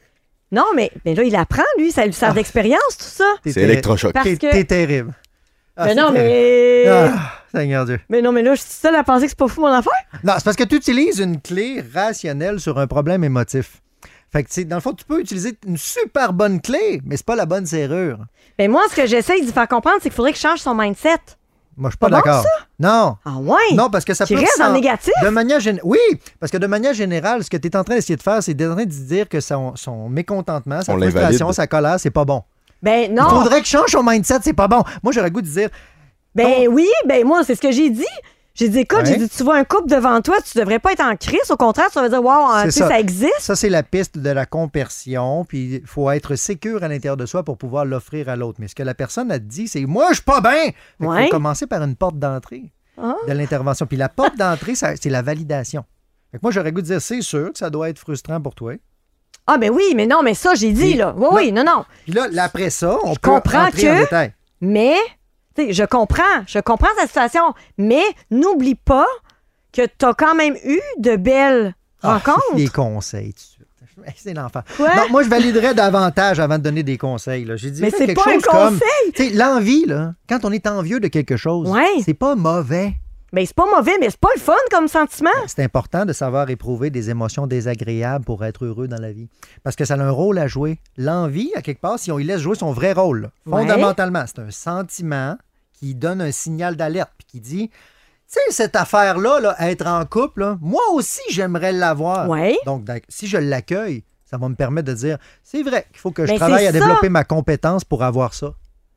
Speaker 3: Non, mais, mais là, il apprend, lui. Ça lui sert
Speaker 6: Ah.
Speaker 3: d'expérience, tout ça.
Speaker 6: T'es
Speaker 4: C'est
Speaker 6: ter-
Speaker 4: électrochoc.
Speaker 3: Parce
Speaker 6: T'es
Speaker 3: que-
Speaker 6: t'es terrible. Ah,
Speaker 3: mais non,
Speaker 6: c'était-
Speaker 3: mais...
Speaker 6: Ah, Seigneur Dieu.
Speaker 3: Mais non, mais là, je suis seule à penser que c'est pas fou mon affaire.
Speaker 6: Non, c'est parce que tu utilises une clé rationnelle sur un problème émotif. Fait que, tu sais, dans le fond, tu peux utiliser une super bonne clé, mais c'est pas la bonne serrure.
Speaker 3: Mais moi, ce que j'essaye de lui faire comprendre, c'est qu'il faudrait qu'il change son mindset.
Speaker 6: Moi, je suis pas
Speaker 3: Pas bon,
Speaker 6: d'accord. Non.
Speaker 3: Ah ouais?
Speaker 6: Non, parce que ça
Speaker 3: Qui
Speaker 6: peut...
Speaker 3: reste dans le
Speaker 6: ressent-
Speaker 3: négatif?
Speaker 6: De manière gén- Oui, parce que de manière générale, ce que tu es en train d'essayer de faire, c'est d'être en train de dire que son, son mécontentement, sa
Speaker 4: On
Speaker 6: frustration,
Speaker 4: l'invalide.
Speaker 6: sa colère, c'est pas bon.
Speaker 3: Ben non.
Speaker 6: Il faudrait qu'il change son mindset, c'est pas bon. Moi, j'aurais le goût de dire...
Speaker 3: Ben oui, ben moi, c'est ce que j'ai dit. J'ai dit, écoute,
Speaker 6: Ouais.
Speaker 3: j'ai dit, tu vois un couple devant toi, tu devrais pas être en crise. Au contraire, tu vas dire, wow,
Speaker 6: C'est
Speaker 3: tu sais,
Speaker 6: ça.
Speaker 3: ça existe.
Speaker 6: Ça, c'est la piste de la compersion, puis il faut être sécure à l'intérieur de soi pour pouvoir l'offrir à l'autre. Mais ce que la personne a dit, c'est « Moi, je suis pas bien! » Il
Speaker 3: Ouais.
Speaker 6: faut commencer par une porte d'entrée
Speaker 3: Ah.
Speaker 6: de l'intervention. Puis la porte d'entrée, ça- c'est la validation. Fait que moi, j'aurais le goût de dire « C'est sûr que ça doit être frustrant pour toi.
Speaker 3: Ah, ben oui, mais non, mais ça, j'ai dit,
Speaker 6: Puis
Speaker 3: là. Oui, oui, non, non. »
Speaker 6: Puis là, là, après ça, on
Speaker 3: Je
Speaker 6: peut
Speaker 3: comprends
Speaker 6: entrer en
Speaker 3: que-
Speaker 6: détail.
Speaker 3: Mais, tu sais, je comprends, je comprends ta situation. Mais n'oublie pas que tu as quand même eu de belles
Speaker 6: Ah,
Speaker 3: rencontres.
Speaker 6: des conseils, tout de suite. C'est l'enfer.
Speaker 3: Quoi?
Speaker 6: Non, moi, je validerais davantage avant de donner des conseils. Là. J'ai dit
Speaker 3: Mais c'est
Speaker 6: quelque
Speaker 3: pas un
Speaker 6: chose comme...
Speaker 3: conseil.
Speaker 6: Tu sais, l'envie, là, quand on est envieux de quelque chose,
Speaker 3: Ouais.
Speaker 6: c'est pas mauvais.
Speaker 3: Ben, c'est pas mauvais, mais c'est pas le fun comme sentiment.
Speaker 6: C'est important de savoir éprouver des émotions désagréables pour être heureux dans la vie. Parce que ça a un rôle à jouer. L'envie, à quelque part, si on y laisse jouer son vrai rôle, là,
Speaker 3: Ouais.
Speaker 6: fondamentalement, c'est un sentiment qui donne un signal d'alerte puis qui dit, tu sais, cette affaire-là, là, être en couple, là, moi aussi, j'aimerais l'avoir.
Speaker 3: Ouais.
Speaker 6: Donc, d'ac- si je l'accueille, ça va me permettre de dire, c'est vrai qu'il faut que je
Speaker 3: Mais
Speaker 6: travaille
Speaker 3: c'est
Speaker 6: à
Speaker 3: ça.
Speaker 6: développer ma compétence pour avoir ça.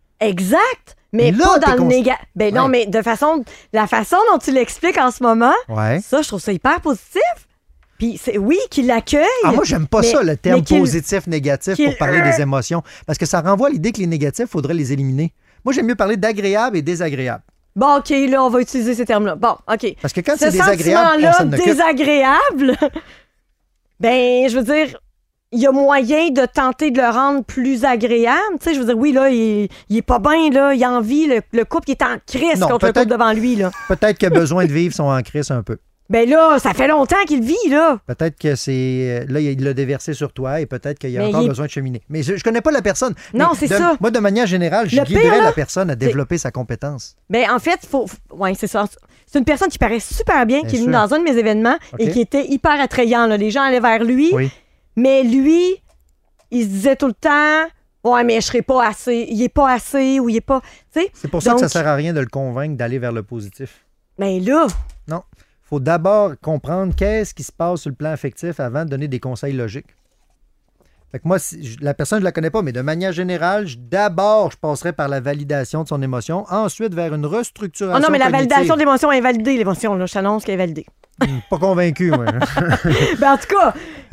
Speaker 3: Exact. Mais
Speaker 6: Là,
Speaker 3: pas
Speaker 6: t'es
Speaker 3: dans le
Speaker 6: cons-
Speaker 3: négatif. Ben non,
Speaker 6: Ouais.
Speaker 3: mais de façon, la façon dont tu l'expliques en ce moment,
Speaker 6: Ouais.
Speaker 3: ça, je trouve ça hyper positif. Puis, c'est oui, qu'il l'accueille.
Speaker 6: Ah, moi, j'aime pas
Speaker 3: mais-
Speaker 6: ça, le terme
Speaker 3: mais qu'il-
Speaker 6: positif-négatif
Speaker 3: qu'il-
Speaker 6: pour parler des émotions. Parce que ça renvoie à l'idée que les négatifs, il faudrait les éliminer. Moi, j'aime mieux parler d'agréable et désagréable.
Speaker 3: Bon, OK, là, on va utiliser ces termes-là. Bon, OK.
Speaker 6: Parce que quand
Speaker 3: Ce
Speaker 6: c'est désagréable, on
Speaker 3: sentiment-là
Speaker 6: s'en occupe.
Speaker 3: désagréable, ben, je veux dire, il y a moyen de tenter de le rendre plus agréable. Tu sais, je veux dire, oui, là, il, il est pas bien, là, il a envie, le, le couple qui est en crise
Speaker 6: Non,
Speaker 3: contre le
Speaker 6: peut-être-
Speaker 3: couple devant lui, là.
Speaker 6: Peut-être qu'il a besoin de vivre son en crise un peu.
Speaker 3: Ben là, ça fait longtemps qu'il vit, là.
Speaker 6: Peut-être que c'est. Là, il l'a déversé sur toi et peut-être qu'il y a
Speaker 3: Mais
Speaker 6: encore
Speaker 3: il est-
Speaker 6: besoin de cheminer. Mais je, je connais pas la personne.
Speaker 3: Non,
Speaker 6: Mais
Speaker 3: c'est
Speaker 6: de-
Speaker 3: ça.
Speaker 6: Moi, de manière générale, je
Speaker 3: Le
Speaker 6: guiderais
Speaker 3: pire, là,
Speaker 6: la personne à développer sa compétence.
Speaker 3: Ben, en fait, il faut. Ouais, c'est ça. C'est une personne qui paraît super bien,
Speaker 6: Bien
Speaker 3: qui est venue
Speaker 6: sûr.
Speaker 3: dans un de mes événements et
Speaker 6: OK.
Speaker 3: qui était hyper attrayant, là. Les gens allaient vers lui.
Speaker 6: Oui.
Speaker 3: Mais lui, il se disait tout le temps, ouais, mais je serai pas assez, il est pas assez ou il est pas, tu sais.
Speaker 6: C'est pour ça que ça
Speaker 3: Donc-
Speaker 6: sert à rien de le convaincre d'aller vers le positif.
Speaker 3: Mais là,
Speaker 6: Non. Il faut d'abord comprendre qu'est-ce qui se passe sur le plan affectif avant de donner des conseils logiques. Fait que moi, si- je- la personne, je la connais pas, mais de manière générale, je- d'abord, je passerai par la validation de son émotion, ensuite vers une restructuration
Speaker 3: oh non, mais la
Speaker 6: cognitive.
Speaker 3: validation de l'émotion est validée, l'émotion, là, je t'annonce qu'elle est validée.
Speaker 6: Hum, Pas convaincu, moi.
Speaker 3: Ben, en tout cas,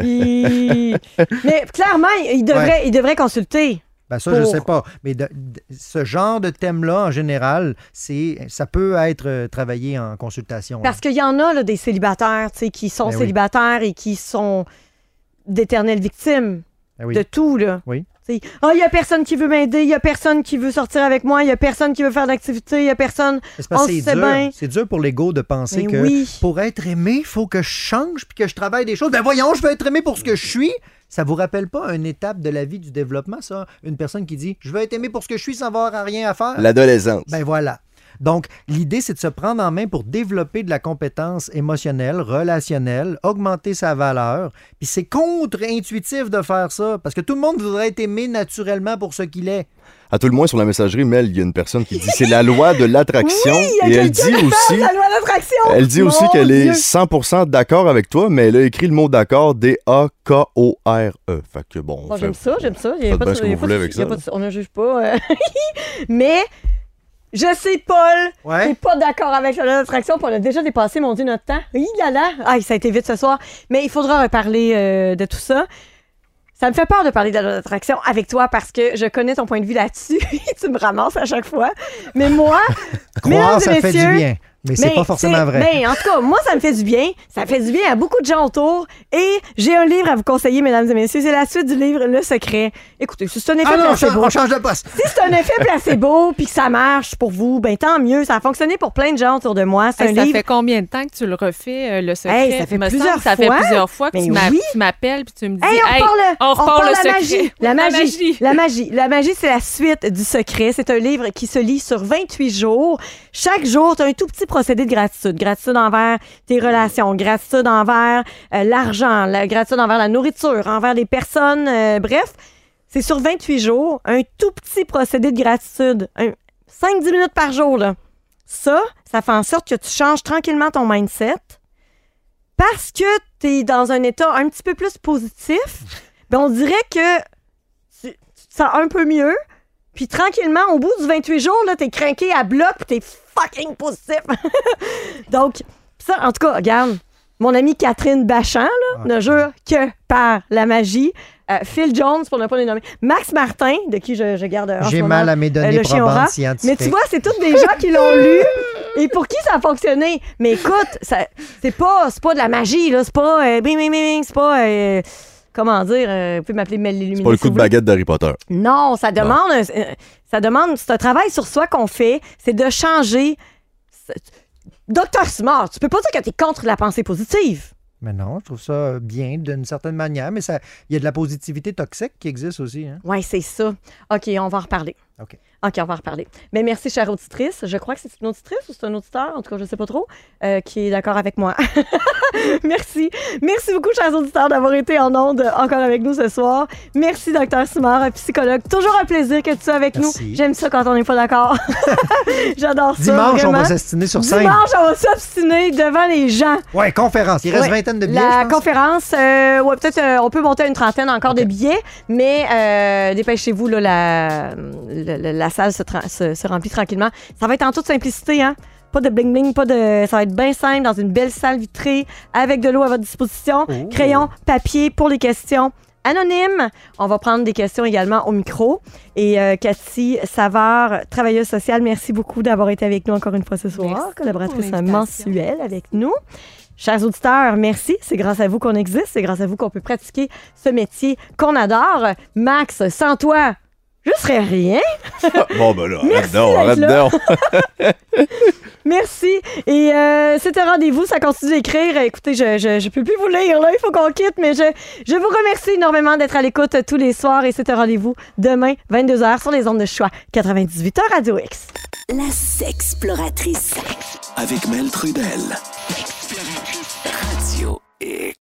Speaker 3: il... mais clairement, il devrait,
Speaker 6: Ouais.
Speaker 3: il devrait consulter.
Speaker 6: Ben ça, je
Speaker 3: Pour-
Speaker 6: sais pas. Mais de- de- ce genre de thème-là, en général, c'est, ça peut être euh, travaillé en consultation.
Speaker 3: Parce qu'il y en a, là, des célibataires, tu sais, qui sont
Speaker 6: Ben oui.
Speaker 3: célibataires et qui sont d'éternelles victimes
Speaker 6: Ah oui.
Speaker 3: de tout, là.
Speaker 6: Oui.
Speaker 3: Tu sais, ah, il y a personne qui veut m'aider, il y a personne qui veut sortir avec moi, il y a personne qui veut faire d'activité, il y a personne...
Speaker 6: C'est parce
Speaker 3: on
Speaker 6: que c'est
Speaker 3: sait
Speaker 6: dur.
Speaker 3: bien.
Speaker 6: C'est dur pour l'ego de penser
Speaker 3: Ben
Speaker 6: que
Speaker 3: oui.
Speaker 6: pour être aimé, il faut que je change puis que je travaille des choses. Ben voyons, je veux être aimé pour ce que je suis. Ça vous rappelle pas une étape de la vie du développement, ça? Une personne qui dit « Je veux être aimé pour ce que je suis sans avoir rien à faire. »
Speaker 4: L'adolescence.
Speaker 6: Ben voilà. Donc, l'idée, c'est de se prendre en main pour développer de la compétence émotionnelle, relationnelle, augmenter sa valeur. Puis c'est contre-intuitif de faire ça, parce que tout le monde voudrait être aimé naturellement pour ce qu'il est.
Speaker 4: À tout le moins, sur la messagerie, Mel, il y a une personne qui dit c'est la loi de l'attraction.
Speaker 3: Oui, il
Speaker 4: et
Speaker 3: y a
Speaker 4: elle
Speaker 3: quelqu'un
Speaker 4: dit
Speaker 3: qui parle
Speaker 4: aussi,
Speaker 3: de la loi d'attraction.
Speaker 4: elle dit aussi
Speaker 3: Mon
Speaker 4: qu'elle est
Speaker 3: Dieu.
Speaker 4: cent pour cent d'accord avec toi, mais elle a écrit le mot d'accord D A K O R E. Fait que bon.
Speaker 3: Bon,
Speaker 4: fait-
Speaker 3: j'aime ça, j'aime ça. Il y a
Speaker 4: Faites
Speaker 3: pas
Speaker 4: bien
Speaker 3: de-
Speaker 4: ce que
Speaker 3: il y a
Speaker 4: vous
Speaker 3: pas de-
Speaker 4: voulez avec
Speaker 3: il y a
Speaker 4: ça.
Speaker 3: pas de- On ne juge pas. euh. Mais je sais, Paul,
Speaker 6: Ouais.
Speaker 3: t'es pas d'accord avec la loi d'attraction, puis on a déjà dépassé, mon Dieu, notre temps. Hi là là. Ah, ça a été vite ce soir. Mais il faudra reparler euh, de tout ça. Ça me fait peur de parler de la loi d'attraction avec toi parce que je connais ton point de vue là-dessus. Tu me ramasses à chaque fois. Mais moi,
Speaker 6: Croire,
Speaker 3: mesdames
Speaker 6: ça
Speaker 3: et
Speaker 6: fait
Speaker 3: messieurs,
Speaker 6: du bien. Mais c'est pas forcément
Speaker 3: c'est-
Speaker 6: vrai.
Speaker 3: Mais en tout cas, moi, ça me fait du bien. Ça fait du bien à beaucoup de gens autour. Et j'ai un livre à vous conseiller, mesdames et messieurs. C'est la suite du livre Le Secret. Écoutez, si c'est un effet
Speaker 6: Ah non, on change,
Speaker 3: placebo,
Speaker 6: on change de poste.
Speaker 3: si c'est un effet placebo puis que ça marche pour vous, ben tant mieux. Ça a fonctionné pour plein de gens autour de moi. C'est
Speaker 5: Hey,
Speaker 3: un
Speaker 5: ça
Speaker 3: livre.
Speaker 5: fait combien de temps que tu le refais, euh, le secret?
Speaker 3: Hey, ça fait
Speaker 5: Il me
Speaker 3: plusieurs
Speaker 5: semble que ça fait
Speaker 3: fois.
Speaker 5: plusieurs fois que
Speaker 3: Mais
Speaker 5: tu m'a-
Speaker 3: oui.
Speaker 5: tu m'appelles puis tu me dis
Speaker 3: Hey, on
Speaker 5: hey,
Speaker 3: repart le,
Speaker 5: on repart le
Speaker 3: la
Speaker 5: secret.
Speaker 3: magie. La
Speaker 5: La
Speaker 3: magie.
Speaker 5: magie.
Speaker 3: La magie. La magie, c'est la suite du secret. C'est un livre qui se lit sur vingt-huit jours. Chaque jour, tu as un tout petit procédé de gratitude. Gratitude envers tes relations, gratitude envers euh, l'argent, la gratitude envers la nourriture, envers les personnes. euh, bref, c'est sur vingt-huit jours, un tout petit procédé de gratitude. Un, cinq à dix minutes par jour, là. Ça, ça fait en sorte que tu changes tranquillement ton mindset parce que tu es dans un état un petit peu plus positif. Ben, on dirait que tu, tu te sens un peu mieux. Puis tranquillement, au bout du vingt-huit jours, là, t'es craqué à bloc puis t'es fucking positif. Donc, ça, en tout cas, regarde, mon amie Catherine Bachand, là, ne jure que par la magie. Euh, Phil Jones, pour ne pas les nommer. Max Martin, de qui je, je garde en ce
Speaker 6: J'ai
Speaker 3: moment,
Speaker 6: mal à mes
Speaker 3: euh,
Speaker 6: données
Speaker 3: le chien au rat.
Speaker 6: probantes scientifiques.
Speaker 3: Mais tu vois, c'est tous des gens qui l'ont lu et pour qui ça a fonctionné. Mais écoute, ça, c'est pas, c'est pas de la magie, là. C'est pas euh, bing, bing, bing, c'est pas... euh, comment dire? euh, vous pouvez m'appeler Mel l'Illuminée.
Speaker 4: C'est pas le
Speaker 3: si
Speaker 4: coup
Speaker 3: vous
Speaker 4: de
Speaker 3: voulez.
Speaker 4: baguette d'Harry Potter.
Speaker 3: Non, ça demande, un- euh, ça demande, c'est un travail sur soi qu'on fait, c'est de changer. C'est- Docteur Smart, tu peux pas dire que t'es contre la pensée positive.
Speaker 6: Mais non, je trouve ça bien d'une certaine manière, mais ça, il y a de la positivité toxique qui existe aussi. Hein?
Speaker 3: Oui, c'est ça. OK, on va en reparler.
Speaker 6: OK.
Speaker 3: OK, on va en reparler. Mais merci, chère auditrice. Je crois que c'est une auditrice ou c'est un auditeur, en tout cas, je sais pas trop, euh, qui est d'accord avec moi. Merci. Merci beaucoup, chers auditeurs, d'avoir été en onde encore avec nous ce soir. Merci, docteur Simard, psychologue. Toujours un plaisir que tu sois avec
Speaker 6: Merci.
Speaker 3: nous. J'aime ça quand on n'est pas d'accord. J'adore ça.
Speaker 6: Dimanche,
Speaker 3: vraiment.
Speaker 6: on va s'estiner sur scène.
Speaker 3: Dimanche, on va s'obstiner devant les gens.
Speaker 6: Ouais, conférence. Il reste
Speaker 3: Ouais.
Speaker 6: vingtaine de billets,
Speaker 3: La
Speaker 6: je pense.
Speaker 3: conférence, euh, ouais, peut-être euh, on peut monter à une trentaine encore de billets, mais euh, dépêchez-vous, là, la, la, la- la salle se, tra- se- se remplit tranquillement. Ça va être en toute simplicité, hein? Pas de bling-bling, pas de. Ça va être bien simple, dans une belle salle vitrée, avec de l'eau à votre disposition,
Speaker 6: Oh.
Speaker 3: crayon, papier pour les questions. Anonyme. On va prendre des questions également au micro. Et euh, Cathy Savard, travailleuse sociale, merci beaucoup d'avoir été avec nous encore une fois ce soir.
Speaker 5: Merci
Speaker 3: Collaboratrice
Speaker 5: pour l'invitation.
Speaker 3: mensuelle avec nous. Chers auditeurs, merci. C'est grâce à vous qu'on existe. C'est grâce à vous qu'on peut pratiquer ce métier qu'on adore. Max, sans toi, je serais rien.
Speaker 4: Bon, ben là, arrête
Speaker 3: Merci
Speaker 4: donc, arrête
Speaker 3: d'être là.
Speaker 4: donc.
Speaker 3: Merci. Et euh, c'était rendez-vous. Ça continue d'écrire. Écoutez, je, je, je peux plus vous lire, là. Il faut qu'on quitte. Mais je, je vous remercie énormément d'être à l'écoute tous les soirs. Et c'était rendez-vous demain, vingt-deux heures, sur les ondes de choix. quatre-vingt-dix-huit heures Radio X.
Speaker 2: La sexploratrice.
Speaker 1: Avec Mel Trudel. Radio X.